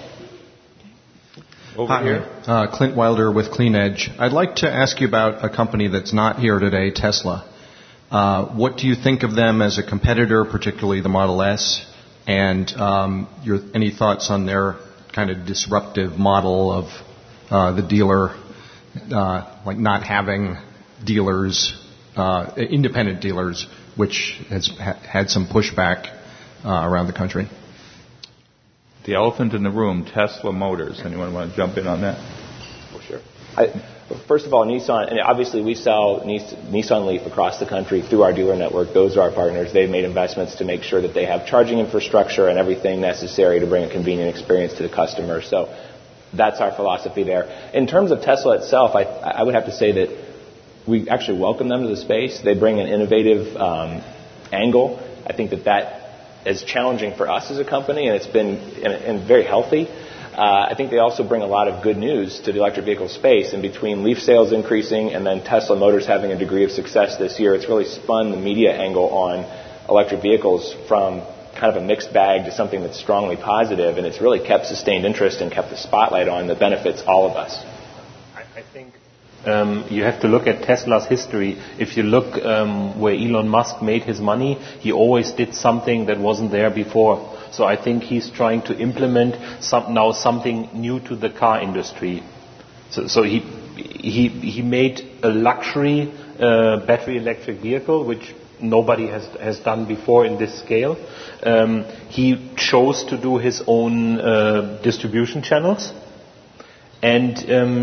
Hi, here. Clint Wilder with Clean Edge. I'd like to ask you about a company that's not here today, Tesla. What do you think of them as a competitor, particularly the Model S? And any thoughts on their kind of disruptive model of the dealer, like not having dealers, independent dealers, which has had some pushback around the country? The elephant in the room, Tesla Motors. Anyone want to jump in on that? Oh, sure. First of all, Nissan, and obviously we sell Nissan Leaf across the country through our dealer network. Those are our partners. They've made investments to make sure that they have charging infrastructure and everything necessary to bring a convenient experience to the customer. So that's our philosophy there. In terms of Tesla itself, I would have to say that we actually welcome them to the space. They bring an innovative angle. I think that is challenging for us as a company, and it's been and very healthy. I think they also bring a lot of good news to the electric vehicle space. And between Leaf sales increasing and then Tesla Motors having a degree of success this year, it's really spun the media angle on electric vehicles from kind of a mixed bag to something that's strongly positive, and it's really kept sustained interest and kept the spotlight on that benefits all of us. I think you have to look at Tesla's history. If you look where Elon Musk made his money, he always did something that wasn't there before. So I think he's trying to implement something new to the car industry. So he made a luxury battery electric vehicle, which nobody has done before in this scale. He chose to do his own distribution channels, and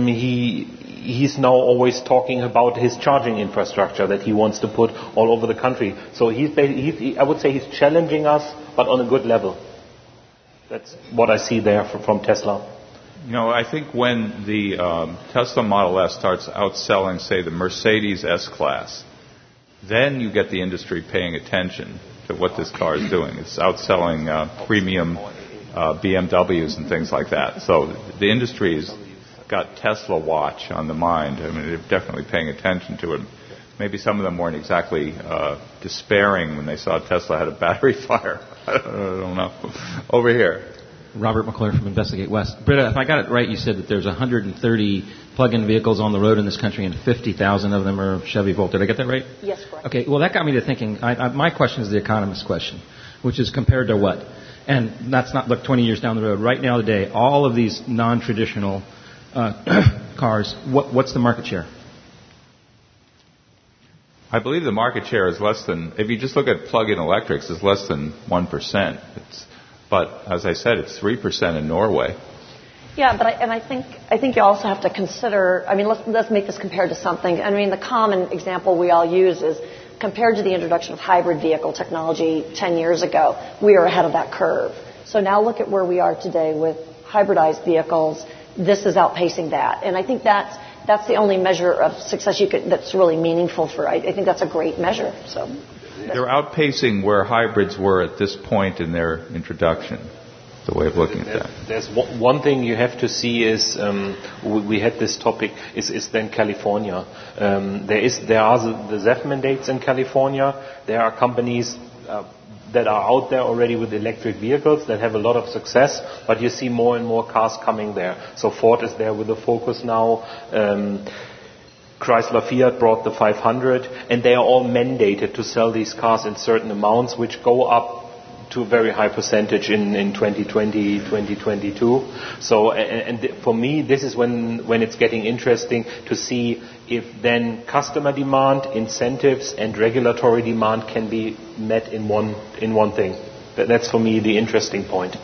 he's now always talking about his charging infrastructure that he wants to put all over the country. So I would say he's challenging us, but on a good level. That's what I see there from Tesla. You know, I think when the Tesla Model S starts outselling, say, the Mercedes S-Class, then you get the industry paying attention to what this car is doing. It's outselling premium BMWs and things like that. So the industry's got Tesla watch on the mind. I mean, they're definitely paying attention to it. Maybe some of them weren't exactly despairing when they saw Tesla had a battery fire. I don't know. Over here. Robert McClure from Investigate West. Britta, if I got it right, you said that there's 130 plug-in vehicles on the road in this country and 50,000 of them are Chevy Volt. Did I get that right? Yes, correct. Okay, well, that got me to thinking. My question is the economist question, which is compared to what? And that's not, look, 20 years down the road. Right now today, all of these non-traditional cars, what's the market share? I believe the market share is less than, if you just look at plug-in electrics, is less than 1%. But as I said, it's 3% in Norway. Yeah, but I think you also have to consider. I mean, let's make this compared to something. I mean, the common example we all use is compared to the introduction of hybrid vehicle technology 10 years ago. We are ahead of that curve. So now look at where we are today with hybridized vehicles. This is outpacing that, and I think that's the only measure of success that's really meaningful for. I think that's a great measure. So they're outpacing where hybrids were at this point in their introduction. The way of looking at that. There's one thing you have to see is we had this topic is then California. There are the ZEV mandates in California. There are companies that are out there already with electric vehicles that have a lot of success, but you see more and more cars coming there. So Ford is there with the Focus now. Chrysler Fiat brought the 500, and they are all mandated to sell these cars in certain amounts, which go up to a very high percentage in 2020, 2022. So, for me, this is when it's getting interesting to see if then customer demand, incentives, and regulatory demand can be met in one thing. That's for me the interesting point.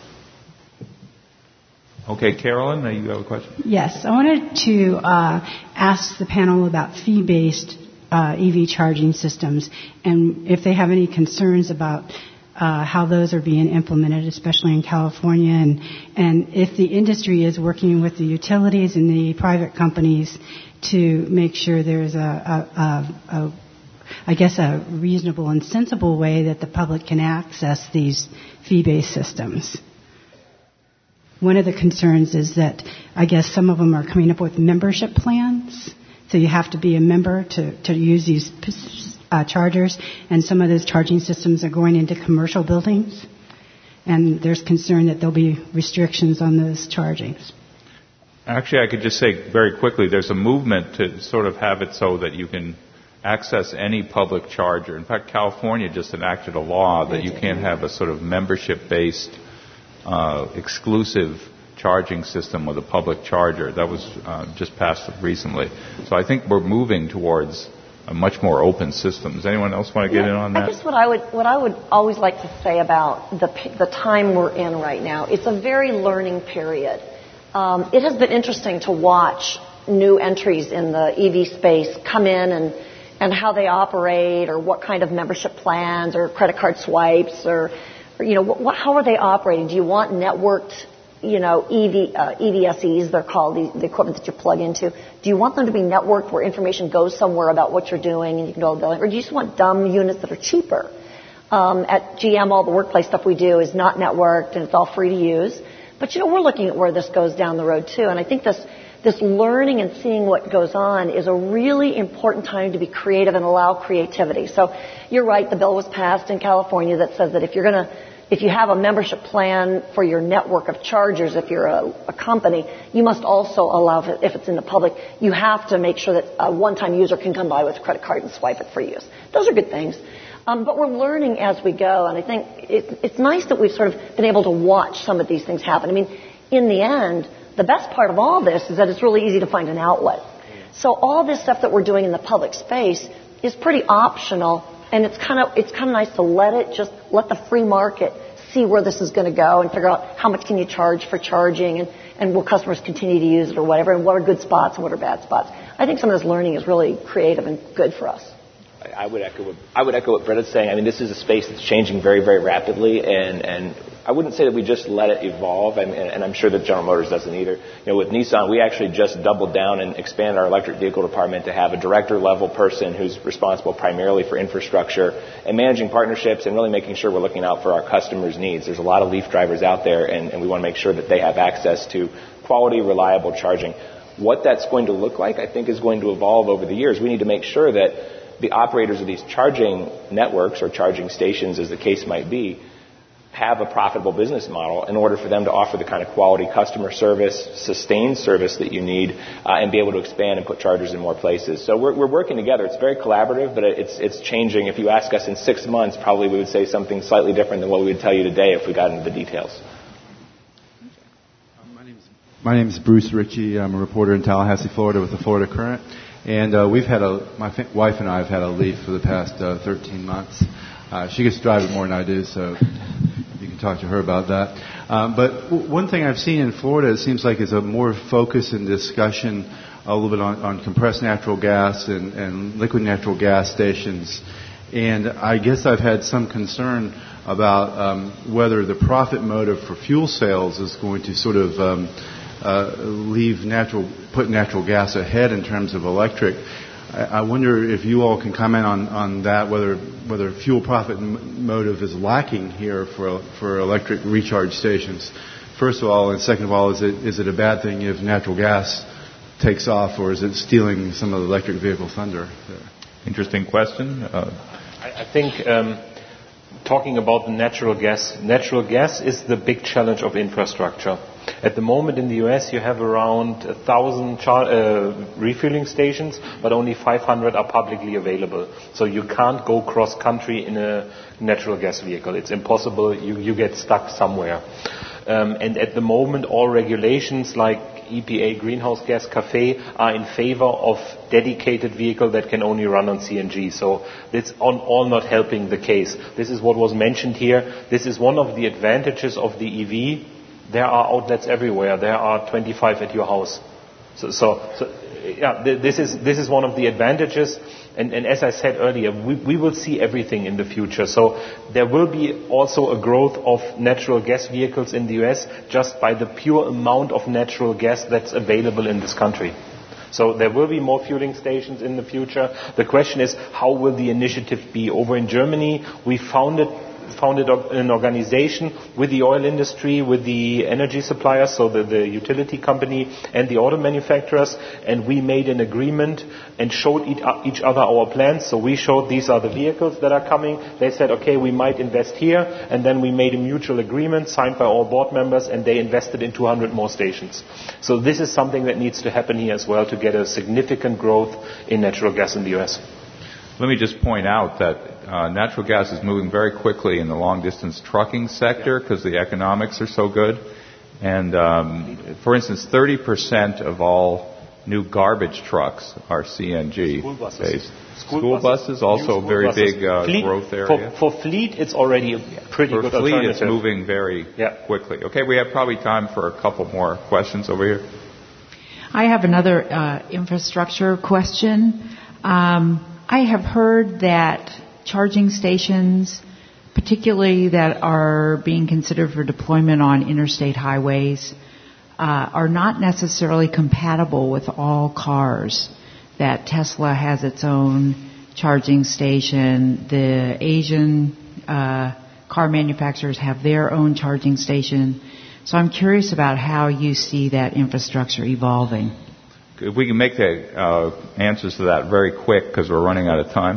Okay, Carolyn, you have a question? Yes, I wanted to ask the panel about fee-based EV charging systems and if they have any concerns about how those are being implemented, especially in California, and if the industry is working with the utilities and the private companies to make sure there's a reasonable and sensible way that the public can access these fee-based systems. One of the concerns is that I guess some of them are coming up with membership plans, so you have to be a member to use these chargers, and some of those charging systems are going into commercial buildings, and there's concern that there'll be restrictions on those chargings. Actually, I could just say very quickly, there's a movement to sort of have it so that you can access any public charger. In fact, California just enacted a law that you can't have a sort of membership-based exclusive charging system with a public charger. That was just passed recently. So I think we're moving towards a much more open system. Does anyone else want to get in on that? I guess what I would always like to say about the time we're in right now, it's a very learning period. It has been interesting to watch new entries in the EV space come in and how they operate, or what kind of membership plans or credit card swipes, or how are they operating? Do you want networked, EVSEs, they're called, the equipment that you plug into? Do you want them to be networked where information goes somewhere about what you're doing and you can do all the billing? Or do you just want dumb units that are cheaper? At GM, all the workplace stuff we do is not networked and it's all free to use. But, we're looking at where this goes down the road, too. And I think this learning and seeing what goes on is a really important time to be creative and allow creativity. So you're right, the bill was passed in California that says that if you have a membership plan for your network of chargers, if you're a company, you must also allow, if it's in the public, you have to make sure that a one-time user can come by with a credit card and swipe it for use. Those are good things. But we're learning as we go, and I think it's nice that we've sort of been able to watch some of these things happen. I mean, in the end, the best part of all this is that it's really easy to find an outlet. So all this stuff that we're doing in the public space is pretty optional, and it's kind of nice to let the free market see where this is going to go and figure out how much can you charge for charging, and will customers continue to use it or whatever, and what are good spots and what are bad spots. I think some of this learning is really creative and good for us. I would echo what Britta's saying. I mean, this is a space that's changing very, very rapidly, and I wouldn't say that we just let it evolve, and I'm sure that General Motors doesn't either. With Nissan, we actually just doubled down and expanded our electric vehicle department to have a director-level person who's responsible primarily for infrastructure and managing partnerships and really making sure we're looking out for our customers' needs. There's a lot of Leaf drivers out there, and we want to make sure that they have access to quality, reliable charging. What that's going to look like, I think, is going to evolve over the years. We need to make sure that the operators of these charging networks or charging stations, as the case might be, have a profitable business model in order for them to offer the kind of quality customer service, sustained service that you need, and be able to expand and put chargers in more places. So we're working together. It's very collaborative, but it's changing. If you ask us in 6 months, probably we would say something slightly different than what we would tell you today if we got into the details. My name is Bruce Ritchie. I'm a reporter in Tallahassee, Florida with the Florida Current. And my wife and I have had a Leaf for the past 13 months. She gets to drive it more than I do, so you can talk to her about that. But one thing I've seen in Florida, it seems like, is a more focus and discussion a little bit on compressed natural gas and liquid natural gas stations. And I guess I've had some concern about whether the profit motive for fuel sales is going to sort of put natural gas ahead in terms of electric. I wonder if you all can comment on that, whether fuel profit motive is lacking here for electric recharge stations. First of all, and second of all, is it a bad thing if natural gas takes off, or is it stealing some of the electric vehicle thunder there? Interesting question. I think talking about the natural gas. Natural gas is the big challenge of infrastructure. At the moment in the US you have around 1,000 refueling stations, but only 500 are publicly available. So you can't go cross country in a natural gas vehicle. It's impossible. You get stuck somewhere. And at the moment all regulations like EPA greenhouse gas CAFE are in favor of dedicated vehicle that can only run on CNG. So it's all not helping the case. This is what was mentioned here. This is one of the advantages of the EV. There are outlets everywhere. There are 25 at your house. This is one of the advantages. And as I said earlier, we will see everything in the future. So there will be also a growth of natural gas vehicles in the US just by the pure amount of natural gas that's available in this country. So there will be more fueling stations in the future. The question is, how will the initiative be? Over in Germany, we founded an organization with the oil industry, with the energy suppliers, so the utility company and the auto manufacturers, and we made an agreement and showed each other our plans. So we showed these are the vehicles that are coming. They said, okay, we might invest here, and then we made a mutual agreement signed by all board members, and they invested in 200 more stations. So this is something that needs to happen here as well to get a significant growth in natural gas in the US. Let me just point out that natural gas is moving very quickly in the long-distance trucking sector because the economics are so good. And, for instance, 30% of all new garbage trucks are CNG-based. School buses also a very big growth area. For fleet, it's already a pretty good alternative. For fleet, it's moving very quickly. Okay, we have probably time for a couple more questions over here. I have another infrastructure question. I have heard that charging stations, particularly that are being considered for deployment on interstate highways, are not necessarily compatible with all cars. That Tesla has its own charging station. The Asian car manufacturers have their own charging station. So I'm curious about how you see that infrastructure evolving. If we can make the answers to that very quick because we're running out of time.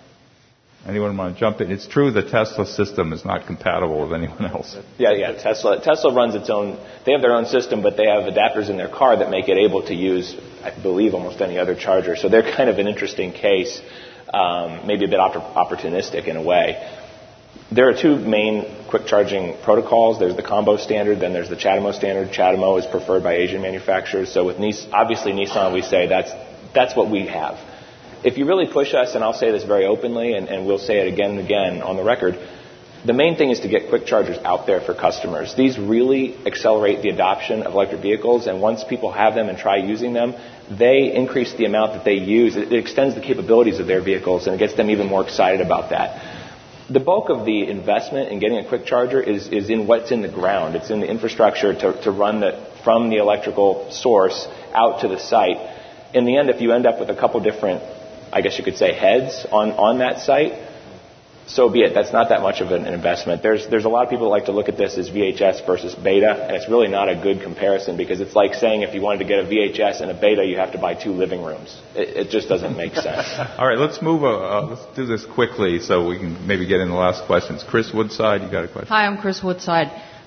Anyone want to jump in? It's true the Tesla system is not compatible with anyone else. Yeah. Tesla runs its own. They have their own system, but they have adapters in their car that make it able to use, I believe, almost any other charger. So they're kind of an interesting case, maybe a bit opportunistic in a way. There are two main quick charging protocols. There's the Combo standard, then there's the CHAdeMO standard. CHAdeMO is preferred by Asian manufacturers. So with obviously Nissan, we say that's what we have. If you really push us, and I'll say this very openly, and we'll say it again and again on the record, the main thing is to get quick chargers out there for customers. These really accelerate the adoption of electric vehicles, and once people have them and try using them, they increase the amount that they use. It extends the capabilities of their vehicles, and it gets them even more excited about that. The bulk of the investment in getting a quick charger is in what's in the ground. It's in the infrastructure to run from the electrical source out to the site. In the end, if you end up with a couple different, I guess you could say, heads on that site, so be it. That's not that much of an investment. There's a lot of people that like to look at this as VHS versus beta, and it's really not a good comparison because it's like saying if you wanted to get a VHS and a beta, you have to buy 2 living rooms. It just doesn't make sense. All right, let's do this quickly so we can maybe get in the last questions. Chris Woodside, you got a question? Hi, I'm Chris Woodside.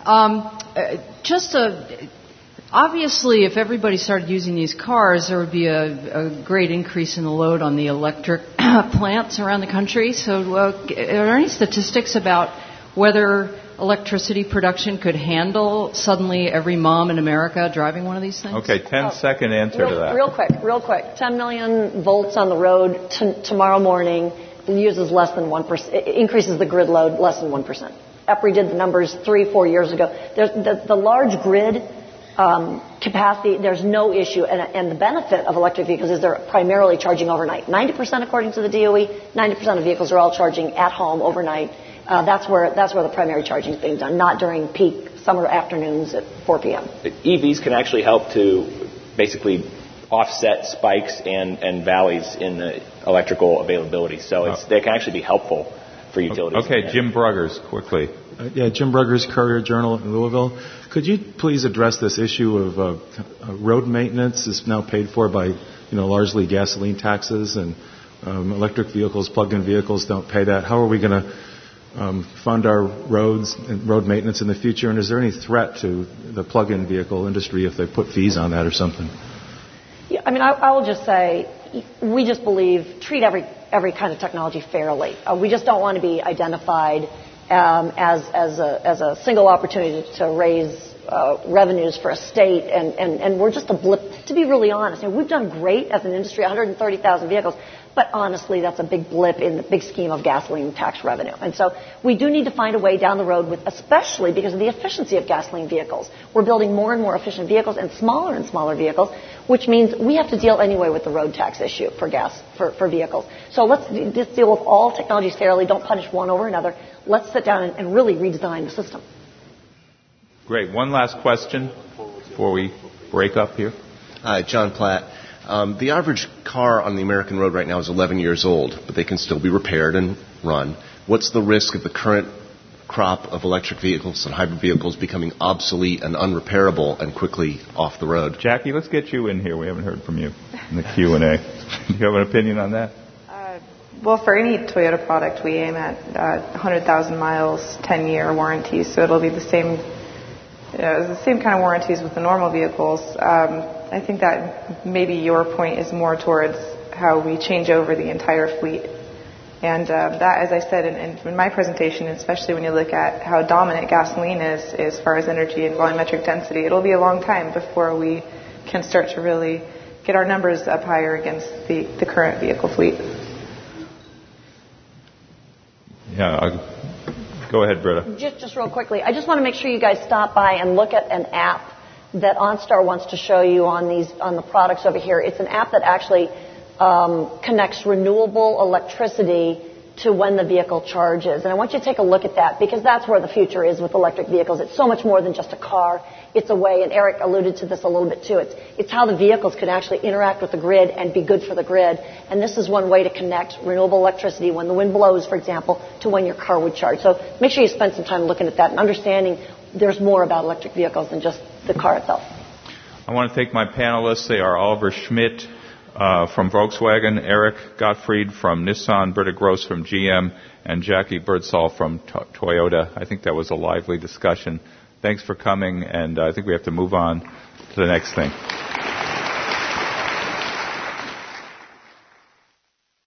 Obviously, if everybody started using these cars, there would be a great increase in the load on the electric plants around the country. So are there any statistics about whether electricity production could handle suddenly every mom in America driving one of these things? Okay, 10-second answer to that. Real quick. 10 million volts on the road tomorrow morning uses less than 1%. It increases the grid load less than 1%. EPRI did the numbers 3-4 years ago. The large grid capacity, there's no issue. And the benefit of electric vehicles is they're primarily charging overnight. 90% according to the DOE, 90% of vehicles are all charging at home overnight. That's where the primary charging is being done, not during peak summer afternoons at 4 p.m. EVs can actually help to basically offset spikes and valleys in the electrical availability. So they can actually be helpful for utilities. Okay, Jim Bruggers, quickly. Jim Bruggers, Courier-Journal in Louisville. Could you please address this issue of road maintenance is now paid for by, largely gasoline taxes, and electric vehicles, plug-in vehicles don't pay that? How are we going to fund our roads and road maintenance in the future? And is there any threat to the plug-in vehicle industry if they put fees on that or something? Yeah, I mean, I will just say, we just believe treat every kind of technology fairly. We just don't want to be identified as a single opportunity to raise revenues for a state, and we're just a blip. To be really honest, we've done great as an industry, 130,000 vehicles, but honestly, that's a big blip in the big scheme of gasoline tax revenue. And so we do need to find a way down the road, especially because of the efficiency of gasoline vehicles. We're building more and more efficient vehicles and smaller vehicles, which means we have to deal anyway with the road tax issue for vehicles. So let's just deal with all technologies fairly. Don't punish one over another. Let's sit down and really redesign the system. Great. One last question before we break up here. Hi, John Platt. The average car on the American road right now is 11 years old, but they can still be repaired and run. What's the risk of the current crop of electric vehicles and hybrid vehicles becoming obsolete and unrepairable and quickly off the road? Jackie, let's get you in here. We haven't heard from you in the Q&A. Do you have an opinion on that? Well, for any Toyota product, we aim at 100,000 miles, 10-year warranties, so it'll be the same kind of warranties with the normal vehicles. I think that maybe your point is more towards how we change over the entire fleet. And that, as I said in my presentation, especially when you look at how dominant gasoline is as far as energy and volumetric density, it'll be a long time before we can start to really get our numbers up higher against the current vehicle fleet. Yeah, go ahead, Britta. Just real quickly, I just want to make sure you guys stop by and look at an app that OnStar wants to show you on the products over here. It's an app that actually connects renewable electricity to when the vehicle charges. And I want you to take a look at that because that's where the future is with electric vehicles. It's so much more than just a car. It's a way, and Eric alluded to this a little bit too, it's how the vehicles could actually interact with the grid and be good for the grid. And this is one way to connect renewable electricity when the wind blows, for example, to when your car would charge. So make sure you spend some time looking at that and understanding there's more about electric vehicles than just the car itself. I want to thank my panelists. They are Oliver Schmidt from Volkswagen, Eric Gottfried from Nissan, Britta Gross from GM, and Jackie Birdsall from Toyota. I think that was a lively discussion. Thanks for coming, and I think we have to move on to the next thing.